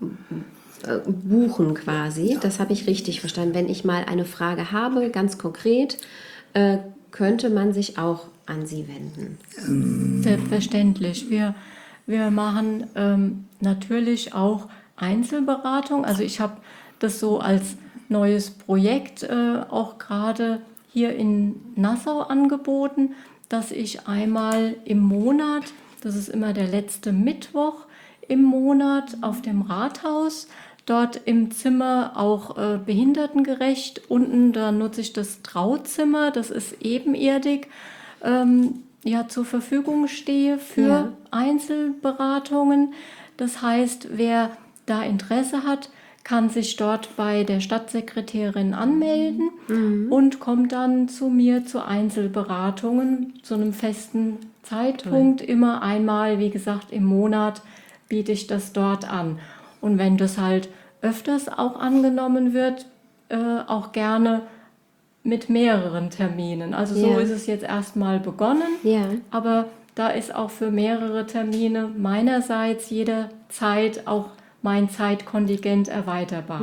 äh, buchen quasi. Das habe ich richtig verstanden. Wenn ich mal eine Frage habe, ganz konkret, äh, könnte man sich auch an Sie wenden. Selbstverständlich. Wir, wir machen ähm, natürlich auch Einzelberatung. Also ich habe das so als neues Projekt äh, auch gerade hier in Nassau angeboten, dass ich einmal im Monat, das ist immer der letzte Mittwoch im Monat auf dem Rathaus, dort im Zimmer auch äh, behindertengerecht. Unten, da nutze ich das Trauzimmer, das ist ebenerdig, ähm, ja, zur Verfügung stehe für Ja. Einzelberatungen. Das heißt, wer da Interesse hat, kann sich dort bei der Stadtsekretärin anmelden und kommt dann zu mir zu Einzelberatungen zu einem festen Zeitpunkt. Immer einmal, wie gesagt, im Monat biete ich das dort an. Und wenn das halt öfters auch angenommen wird, äh, auch gerne mit mehreren Terminen. Also so Ja. ist es jetzt erstmal begonnen. Ja. Aber da ist auch für mehrere Termine meinerseits jederzeit auch mein Zeitkontingent erweiterbar.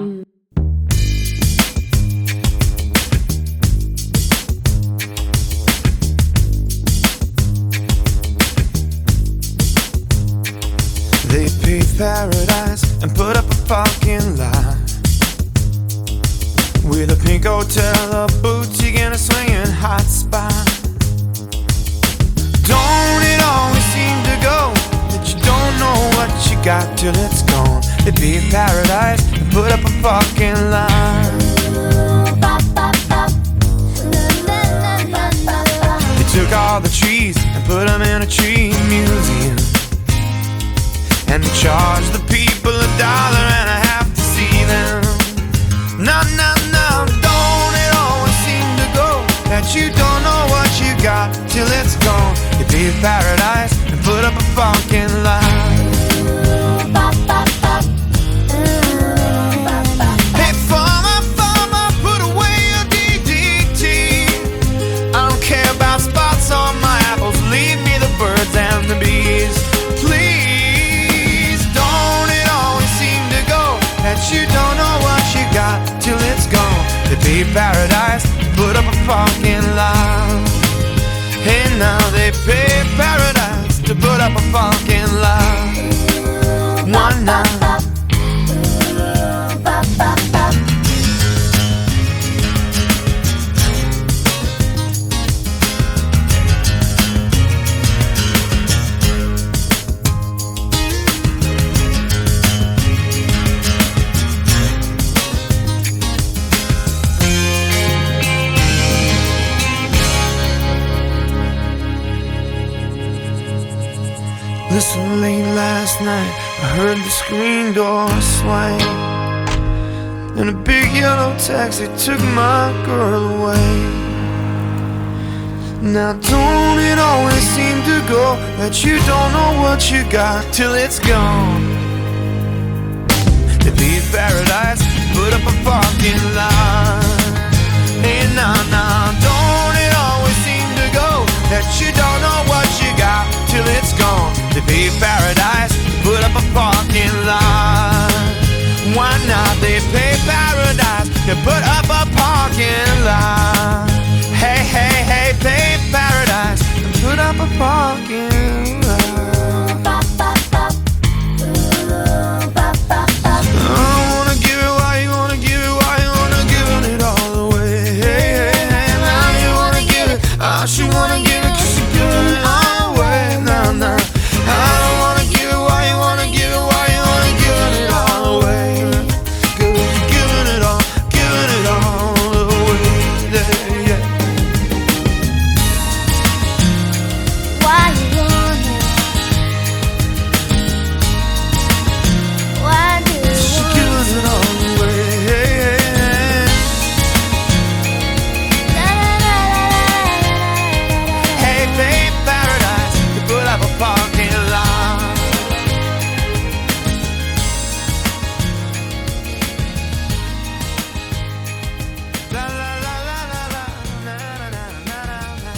They paved paradise and put up a parking lot with a pink hotel, a boutique, and a swinging hot spot. Don't it always seem to go that you don't know what you got till it's gone? They paved paradise and put up a parking lot. They took all the trees and put them in a tree museum. And they charge the people a dollar and a half to see them. No, no, no, don't it always seem to go that you don't know what you got till it's gone? You paved paradise and put up a parking lot. Hey, farmer, farmer, put away your D D T. I don't care about spots on my apples, leave me the birds and the bees. Please, don't it always seem to go that you don't know what you got till it's gone? They paved paradise, put up a parking lot. Hey, now they paved paradise to put up a parking lot. One night. Listen, late last night, I heard the screen door swing. and a big yellow taxi took my girl away. Now don't it always seem to go that you don't know what you got till it's gone? To leave paradise, put up a parking lot. Hey, nah, nah, don't it always seem to go that you don't know what you got till it's gone? To leave paradise, put up a parking lot. Why not? They pay paradise to put up a parking lot. Hey, hey, hey, pay paradise and put up a parking lot. I wanna give it, why you wanna give it, why you wanna give it all away. Hey, hey, hey, now you wanna give it, I she wanna give it, cause she giving it all away. Nah, nah, I don't wanna give it, why you wanna give it, why you wanna give it all away. Cause you're giving it all, giving it all away. Yeah, yeah. Why you want it? Why do you She want giving it all away. Hey, hey, hey. Hey, pay paradise to put up a parking lot. La la la la la la la la la la la.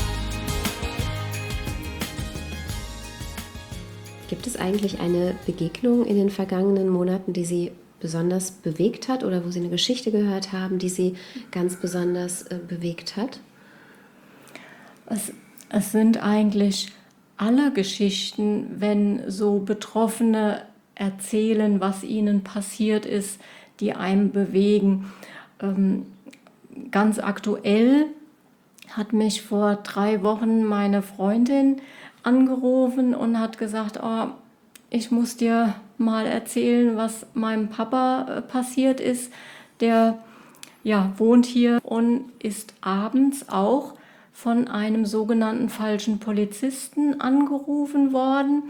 Gibt es eigentlich eine Begegnung in den vergangenen Monaten, die Sie besonders bewegt hat oder wo Sie eine Geschichte gehört haben, die Sie ganz besonders äh, bewegt hat? Es, es sind eigentlich alle Geschichten, wenn so Betroffene erzählen, was ihnen passiert ist, die einem bewegen. Ähm, ganz aktuell hat mich vor drei Wochen meine Freundin angerufen und hat gesagt, oh, ich muss dir mal erzählen, was meinem Papa äh, passiert ist. Der ja, wohnt hier und ist abends auch von einem sogenannten falschen Polizisten angerufen worden.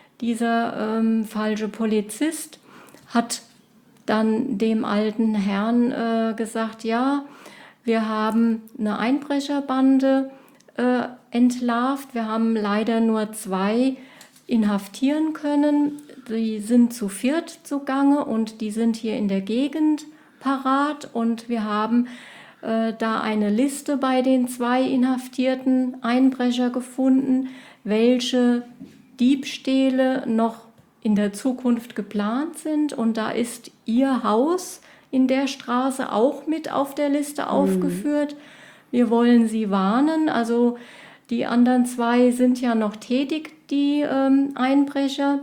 Dieser ähm, falsche Polizist hat dann dem alten Herrn äh, gesagt, ja, wir haben eine Einbrecherbande äh, entlarvt, wir haben leider nur zwei inhaftieren können. Die sind zu viert zugange und die sind hier in der Gegend parat und wir haben äh, da eine Liste bei den zwei inhaftierten Einbrecher gefunden, welche Diebstähle noch in der Zukunft geplant sind und da ist ihr Haus in der Straße auch mit auf der Liste aufgeführt. Wir wollen Sie warnen, also die anderen zwei sind ja noch tätig, die ähm, Einbrecher.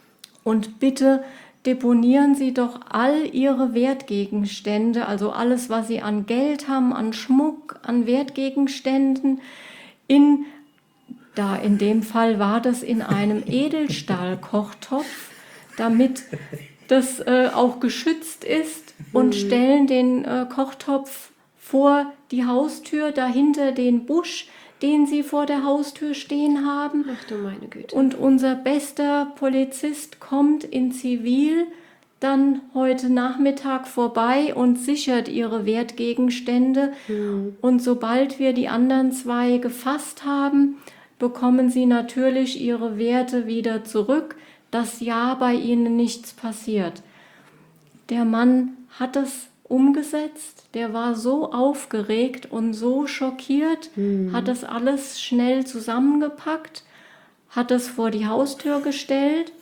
Und bitte deponieren Sie doch all Ihre Wertgegenstände, also alles, was Sie an Geld haben, an Schmuck, an Wertgegenständen, in, da in dem Fall war das in einem Edelstahlkochtopf, damit das äh, auch geschützt ist und stellen den äh, Kochtopf vor die Haustür, dahinter den Busch, den sie vor der Haustür stehen haben. Ach du meine Güte. Und unser bester Polizist kommt in Zivil dann heute Nachmittag vorbei und sichert ihre Wertgegenstände. Mhm. Und sobald wir die anderen zwei gefasst haben, bekommen sie natürlich ihre Werte wieder zurück, dass ja bei ihnen nichts passiert. Der Mann hat es umgesetzt, der war so aufgeregt und so schockiert, mhm. hat das alles schnell zusammengepackt, hat es vor die Haustür gestellt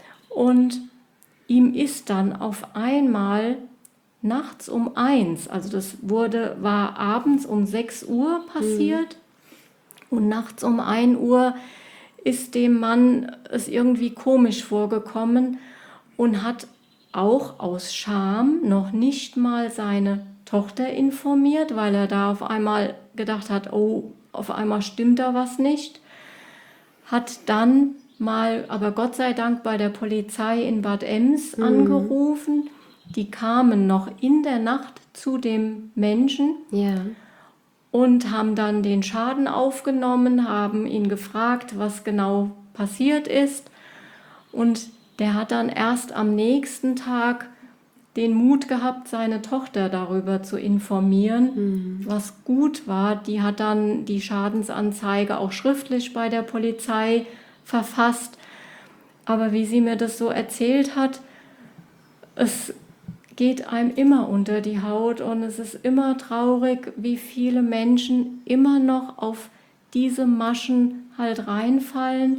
und ihm ist dann auf einmal nachts um eins, also das wurde, war abends um sechs Uhr passiert mhm. und nachts um ein Uhr ist dem Mann es irgendwie komisch vorgekommen und hat auch aus Scham noch nicht mal seine Tochter informiert, weil er da auf einmal gedacht hat, oh, auf einmal stimmt da was nicht. Hat dann mal, aber Gott sei Dank bei der Polizei in Bad Ems mhm. angerufen. Die kamen noch in der Nacht zu dem Menschen Ja. und haben dann den Schaden aufgenommen, haben ihn gefragt, was genau passiert ist. Und der hat dann erst am nächsten Tag den Mut gehabt, seine Tochter darüber zu informieren, mhm. was gut war. Die hat dann die Schadensanzeige auch schriftlich bei der Polizei verfasst. Aber wie sie mir das so erzählt hat, es geht einem immer unter die Haut und es ist immer traurig, wie viele Menschen immer noch auf diese Maschen halt reinfallen.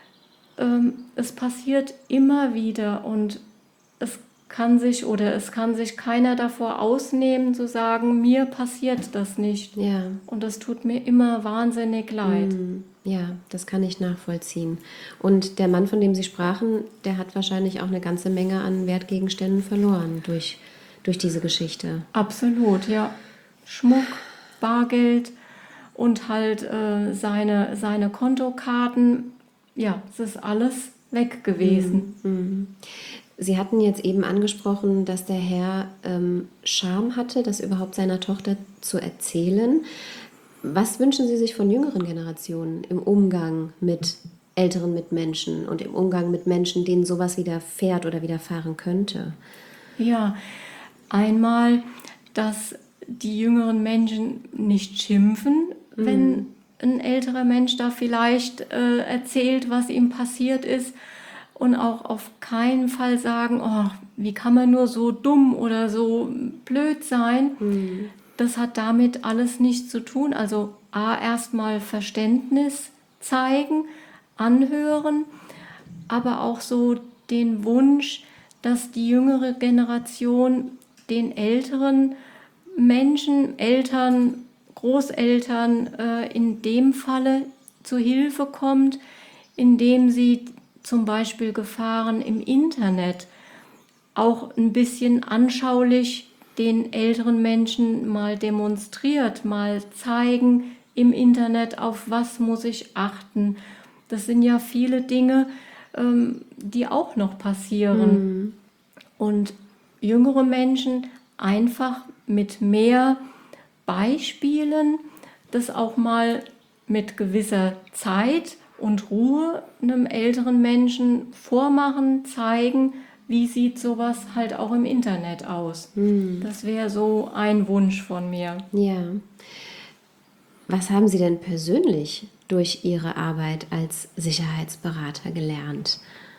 Ähm, es passiert immer wieder und es kann sich oder es kann sich keiner davor ausnehmen zu sagen, mir passiert das nicht. Ja. Und das tut mir immer wahnsinnig leid. Mhm. Ja, das kann ich nachvollziehen. Und der Mann, von dem Sie sprachen, der hat wahrscheinlich auch eine ganze Menge an Wertgegenständen verloren durch, durch diese Geschichte. Absolut, ja. Schmuck, Bargeld und halt äh, seine, seine Kontokarten. Ja, es ist alles weg gewesen. Mhm. Mhm. Sie hatten jetzt eben angesprochen, dass der Herr ähm, Scham hatte, das überhaupt seiner Tochter zu erzählen. Was wünschen Sie sich von jüngeren Generationen im Umgang mit älteren Mitmenschen und im Umgang mit Menschen, denen sowas widerfährt oder widerfahren könnte? Ja, einmal, dass die jüngeren Menschen nicht schimpfen, mhm. wenn ein älterer Mensch da vielleicht äh, erzählt, was ihm passiert ist. Und auch auf keinen Fall sagen, oh, wie kann man nur so dumm oder so blöd sein. Mhm. Das hat damit alles nichts zu tun. Also A, erstmal Verständnis zeigen, anhören, aber auch so den Wunsch, dass die jüngere Generation den älteren Menschen, Eltern, Großeltern äh, in dem Falle zu Hilfe kommt, indem sie zum Beispiel Gefahren im Internet auch ein bisschen anschaulich den älteren Menschen mal demonstriert, mal zeigen im Internet, auf was muss ich achten. Das sind ja viele Dinge, ähm, die auch noch passieren. Mhm. Und jüngere Menschen einfach mit mehr Beispielen, das auch mal mit gewisser Zeit und Ruhe einem älteren Menschen vormachen, zeigen, wie sieht sowas halt auch im Internet aus. Hm. Das wäre so ein Wunsch von mir. Ja. Was haben Sie denn persönlich durch Ihre Arbeit als Sicherheitsberater gelernt?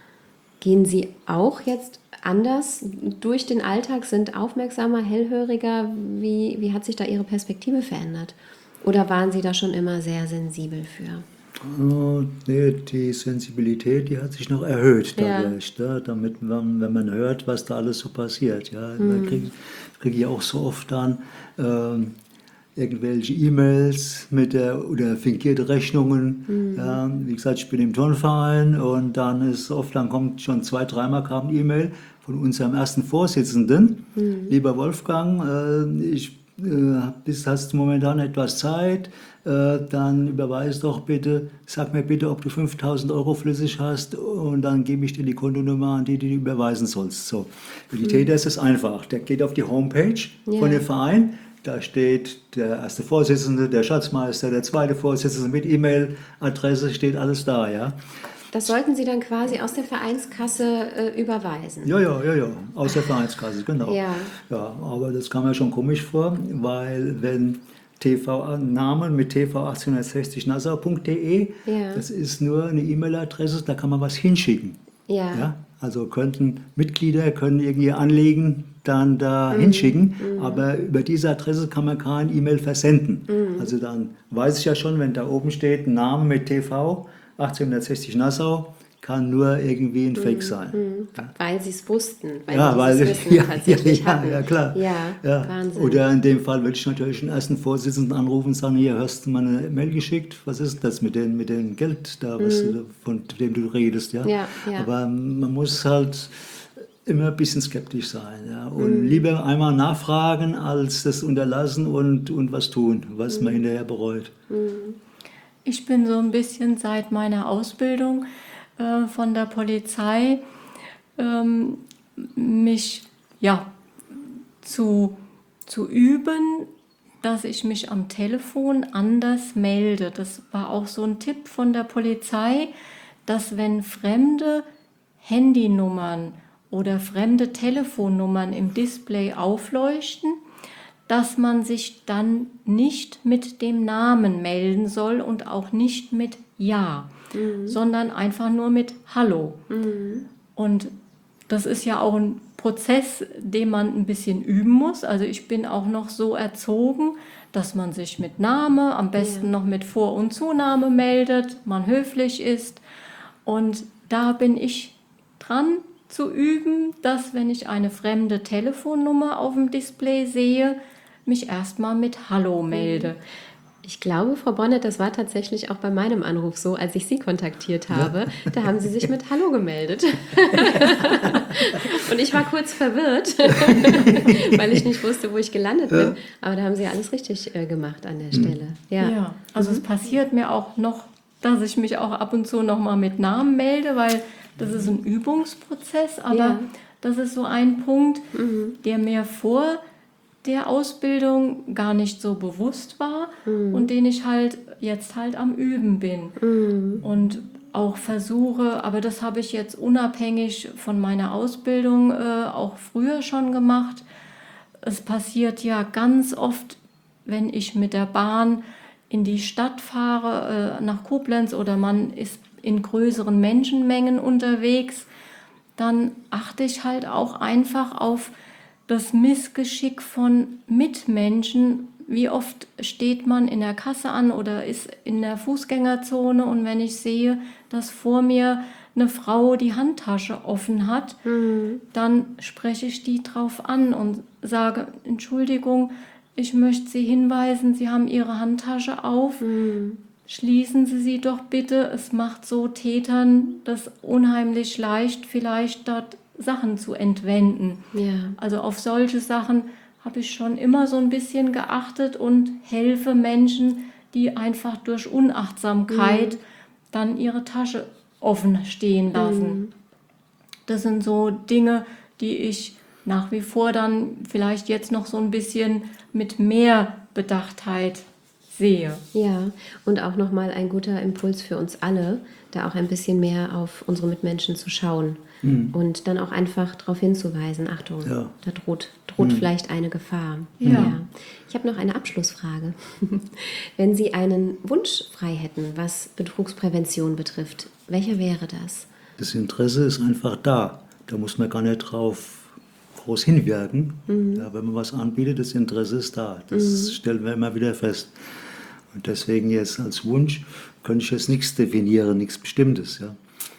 Gehen Sie auch jetzt anders durch den Alltag, sind aufmerksamer, hellhöriger? Wie, wie hat sich da Ihre Perspektive verändert? Oder waren Sie da schon immer sehr sensibel für? Oh, nee, die Sensibilität, die hat sich noch erhöht dadurch, ja. Da, damit man, wenn man hört, was da alles so passiert. Ja. Mhm. Da kriege krieg ich auch so oft dann ähm, irgendwelche E-Mails mit der oder fingierte Rechnungen. Mhm. Ja. Wie gesagt, ich bin im Turnverein und dann ist oft, dann kommt schon zwei, dreimal kam eine E-Mail von unserem ersten Vorsitzenden, mhm. lieber Wolfgang, äh, ich äh, bist, hast momentan etwas Zeit, äh, dann überweis doch bitte, sag mir bitte, ob du fünftausend Euro flüssig hast und dann gebe ich dir die Kontonummer, an die du überweisen sollst. So. Für die mhm. Täter ist es einfach. Der geht auf die Homepage ja. von dem Verein, da steht der erste Vorsitzende, der Schatzmeister, der zweite Vorsitzende mit E-Mail-Adresse, steht alles da, ja. Das sollten Sie dann quasi aus der Vereinskasse äh, überweisen? Ja, ja, ja, ja, aus der Vereinskasse, genau. Ja. Ja, aber das kam mir schon komisch vor, weil wenn T V Namen mit t v achtzehnhundertsechzig nassau punkt de, ja. das ist nur eine E-Mail-Adresse, da kann man was hinschicken. Ja. Ja. Also könnten Mitglieder können irgendwie Anliegen dann da mhm. hinschicken, mhm. aber über diese Adresse kann man kein E-Mail versenden. Mhm. Also dann weiß ich ja schon, wenn da oben steht, Name mit T V achtzehnhundertsechzig Nassau, kann nur irgendwie ein Fake sein. Mhm. Ja. Weil sie es wussten, weil ja, sie weil, es Wissen ja, tatsächlich ja, hatten. Ja, klar. Ja, ja. Wahnsinn. Oder in dem Fall würde ich natürlich den ersten Vorsitzenden anrufen und sagen, hier, hast du mal eine Mail geschickt? Was ist das mit dem mit dem Geld da, was mhm. du, von dem du redest? Ja? Ja, ja. Aber man muss halt immer ein bisschen skeptisch sein. Ja? Und mhm. lieber einmal nachfragen, als das unterlassen und, und was tun, was mhm. man hinterher bereut. Mhm. Ich bin so ein bisschen seit meiner Ausbildung äh, von der Polizei ähm, mich ja, zu, zu üben, dass ich mich am Telefon anders melde. Das war auch so ein Tipp von der Polizei, dass wenn fremde Handynummern oder fremde Telefonnummern im Display aufleuchten, dass man sich dann nicht mit dem Namen melden soll und auch nicht mit Ja, mhm. sondern einfach nur mit Hallo. Mhm. Und das ist ja auch ein Prozess, den man ein bisschen üben muss. Also ich bin auch noch so erzogen, dass man sich mit Name, am besten ja. noch mit Vor- und Zunahme meldet, man höflich ist. Und da bin ich dran zu üben, dass wenn ich eine fremde Telefonnummer auf dem Display sehe, mich erstmal mit Hallo melde. Ich glaube, Frau Bonnet, das war tatsächlich auch bei meinem Anruf so, als ich Sie kontaktiert habe. Ja. Da haben Sie sich mit Hallo gemeldet. Und ich war kurz verwirrt, weil ich nicht wusste, wo ich gelandet ja. bin. Aber da haben Sie alles richtig äh, gemacht an der Stelle. Ja, ja also mhm. es passiert mir auch noch, dass ich mich auch ab und zu noch mal mit Namen melde, weil das ist ein Übungsprozess. Aber ja. das ist so ein Punkt, mhm. der mir vor der Ausbildung gar nicht so bewusst war mhm. und den ich halt jetzt halt am Üben bin mhm. und auch versuche, aber das habe ich jetzt unabhängig von meiner Ausbildung äh, auch früher schon gemacht. Es passiert ja ganz oft, wenn ich mit der Bahn in die Stadt fahre, äh, nach Koblenz oder man ist in größeren Menschenmengen unterwegs, dann achte ich halt auch einfach auf das Missgeschick von Mitmenschen. Wie oft steht man in der Kasse an oder ist in der Fußgängerzone und wenn ich sehe, dass vor mir eine Frau die Handtasche offen hat, mhm. dann spreche ich die drauf an und sage, Entschuldigung, ich möchte Sie hinweisen, Sie haben Ihre Handtasche auf, mhm. schließen Sie sie doch bitte. Es macht so Tätern das unheimlich leicht, vielleicht dort Sachen zu entwenden. Ja. Also auf solche Sachen habe ich schon immer so ein bisschen geachtet und helfe Menschen, die einfach durch Unachtsamkeit mhm. dann ihre Tasche offen stehen lassen. Mhm. Das sind so Dinge, die ich nach wie vor dann vielleicht jetzt noch so ein bisschen mit mehr Bedachtheit sehe. Ja, und auch nochmal ein guter Impuls für uns alle, da auch ein bisschen mehr auf unsere Mitmenschen zu schauen mhm. und dann auch einfach darauf hinzuweisen, Achtung, ja. da droht, droht mhm. vielleicht eine Gefahr. Ja. Ja. Ich habe noch eine Abschlussfrage. Wenn Sie einen Wunsch frei hätten, was Betrugsprävention betrifft, welcher wäre das? Das Interesse ist einfach da. Da muss man gar nicht drauf groß hinwirken. Mhm. Ja, wenn man was anbietet, das Interesse ist da. Das mhm. stellen wir immer wieder fest. Und deswegen jetzt als Wunsch könnte ich jetzt nichts definieren, nichts Bestimmtes. Ja.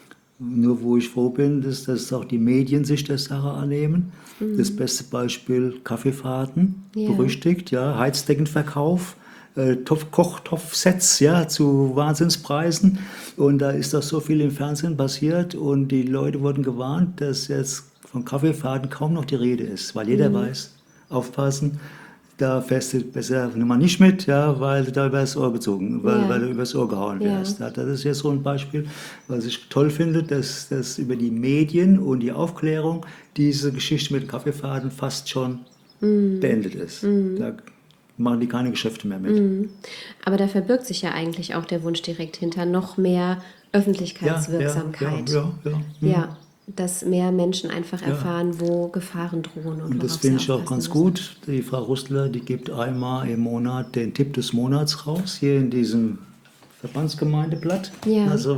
Nur wo ich froh bin, ist, dass auch die Medien sich der Sache annehmen. Mhm. Das beste Beispiel Kaffeefahrten, ja. berüchtigt, ja, Heizdeckenverkauf, äh, Topf, Kochtopfsets, ja, zu Wahnsinnspreisen. Und da ist doch so viel im Fernsehen passiert und die Leute wurden gewarnt, dass jetzt von Kaffeefahrten kaum noch die Rede ist, weil jeder mhm. weiß, aufpassen, da fährst du besser mal nicht mit, ja, weil du da übers Ohr gezogen, weil, ja. weil du übers Ohr gehauen wirst. Ja. Das ist jetzt so ein Beispiel, was ich toll finde, dass, dass über die Medien und die Aufklärung diese Geschichte mit Kaffeefahrten fast schon mhm. beendet ist. Mhm. Da machen die keine Geschäfte mehr mit. Mhm. Aber da verbirgt sich ja eigentlich auch der Wunsch direkt hinter noch mehr Öffentlichkeitswirksamkeit. Ja, ja, ja. ja. Mhm. ja. Dass mehr Menschen einfach erfahren, ja. wo Gefahren drohen. Und, und das finde ich auch ganz müssen. gut. Die Frau Rustler, die gibt einmal im Monat den Tipp des Monats raus, hier in diesem Verbandsgemeindeblatt, ja. also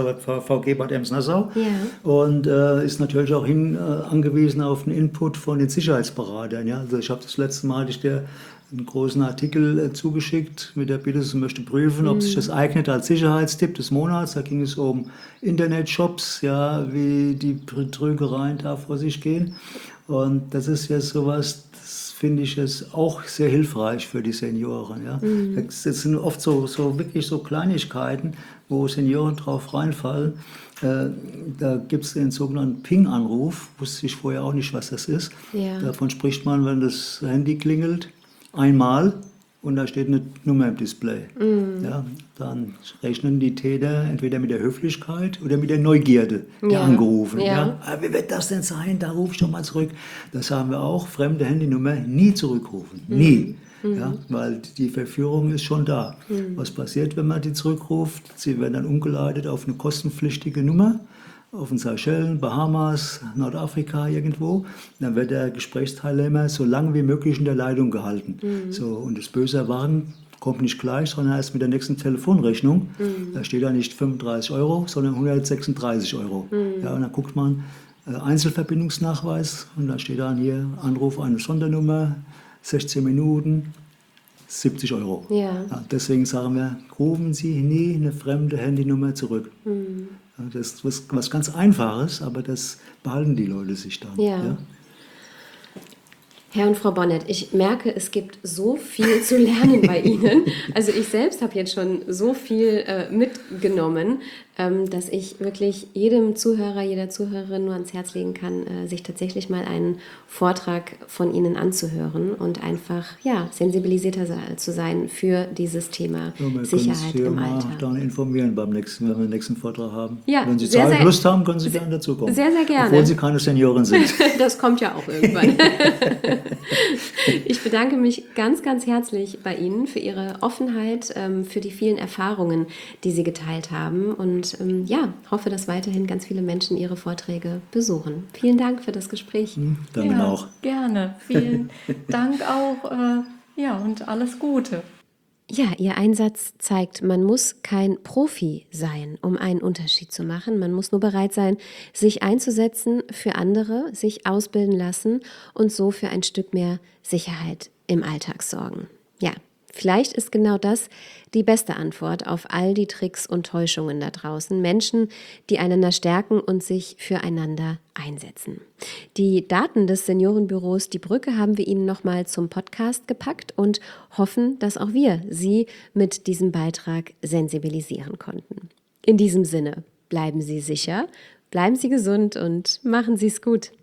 V G Bad Ems-Nassau. Ja. Und äh, ist natürlich auch hin, äh, angewiesen auf den Input von den Sicherheitsberatern. Ja? Also ich habe das letzte Mal, hatte ich dir einen großen Artikel äh, zugeschickt mit der Bitte, sie möchte prüfen, ob mhm. sich das eignet als Sicherheitstipp des Monats. Da ging es um Internetshops, ja, wie die Betrügereien da vor sich gehen. Und das ist jetzt sowas, das finde ich jetzt auch sehr hilfreich für die Senioren. Ja. Mhm. Das, das sind oft so, so wirklich so Kleinigkeiten, wo Senioren drauf reinfallen. Äh, da gibt es den sogenannten Ping-Anruf, wusste ich vorher auch nicht, was das ist. Ja. Davon spricht man, wenn das Handy klingelt, einmal und da steht eine Nummer im Display. Mm. Ja, dann rechnen die Täter entweder mit der Höflichkeit oder mit der Neugierde der ja. Angerufen. Ja. Ja. Aber wie wird das denn sein? Da rufe ich doch mal zurück. Das haben wir auch, fremde Handynummer nie zurückrufen. Mm. Nie. Mm. Ja, weil die Verführung ist schon da. Mm. Was passiert, wenn man die zurückruft? Sie werden dann umgeleitet auf eine kostenpflichtige Nummer. auf den Seychellen, Bahamas, Nordafrika irgendwo. Dann wird der Gesprächsteilnehmer so lange wie möglich in der Leitung gehalten. Mhm. So, und das böse Erwarten kommt nicht gleich, sondern erst mit der nächsten Telefonrechnung. Mhm. Da steht da nicht fünfunddreißig Euro, sondern hundertsechsunddreißig Euro. Mhm. Ja, und dann guckt man äh, Einzelverbindungsnachweis und da steht dann hier Anruf eine Sondernummer, sechzehn Minuten, siebzig Euro. Ja. Ja, deswegen sagen wir, rufen Sie nie eine fremde Handynummer zurück. Mhm. Ja, das ist was, was ganz Einfaches, aber das behalten die Leute sich dann. Ja. Ja? Herr und Frau Bonnet, ich merke, es gibt so viel zu lernen bei Ihnen. Also ich selbst habe jetzt schon so viel äh, mitgenommen, ähm, dass ich wirklich jedem Zuhörer, jeder Zuhörerin nur ans Herz legen kann, äh, sich tatsächlich mal einen Vortrag von Ihnen anzuhören und einfach ja, sensibilisierter zu sein für dieses Thema ja, Sicherheit im Alter. Dann informieren beim nächsten, wenn wir den nächsten Vortrag haben. Ja, wenn Sie sehr, Zeit sehr, Lust haben, können Sie gerne dazukommen. Sehr, sehr gerne. Obwohl Sie keine Senioren sind. Das kommt ja auch irgendwann. Ich bedanke mich ganz, ganz herzlich bei Ihnen für Ihre Offenheit, für die vielen Erfahrungen, die Sie geteilt haben und ja, hoffe, dass weiterhin ganz viele Menschen Ihre Vorträge besuchen. Vielen Dank für das Gespräch. Danke ja, auch. Gerne. Vielen Dank auch. Äh, ja, und alles Gute. Ja, Ihr Einsatz zeigt, man muss kein Profi sein, um einen Unterschied zu machen. Man muss nur bereit sein, sich einzusetzen für andere, sich ausbilden lassen und so für ein Stück mehr Sicherheit im Alltag sorgen. Ja, vielleicht ist genau das die beste Antwort auf all die Tricks und Täuschungen da draußen. Menschen, die einander stärken und sich füreinander einsetzen. Die Daten des Seniorenbüros Die Brücke haben wir Ihnen nochmal zum Podcast gepackt und hoffen, dass auch wir Sie mit diesem Beitrag sensibilisieren konnten. In diesem Sinne, bleiben Sie sicher, bleiben Sie gesund und machen Sie es gut.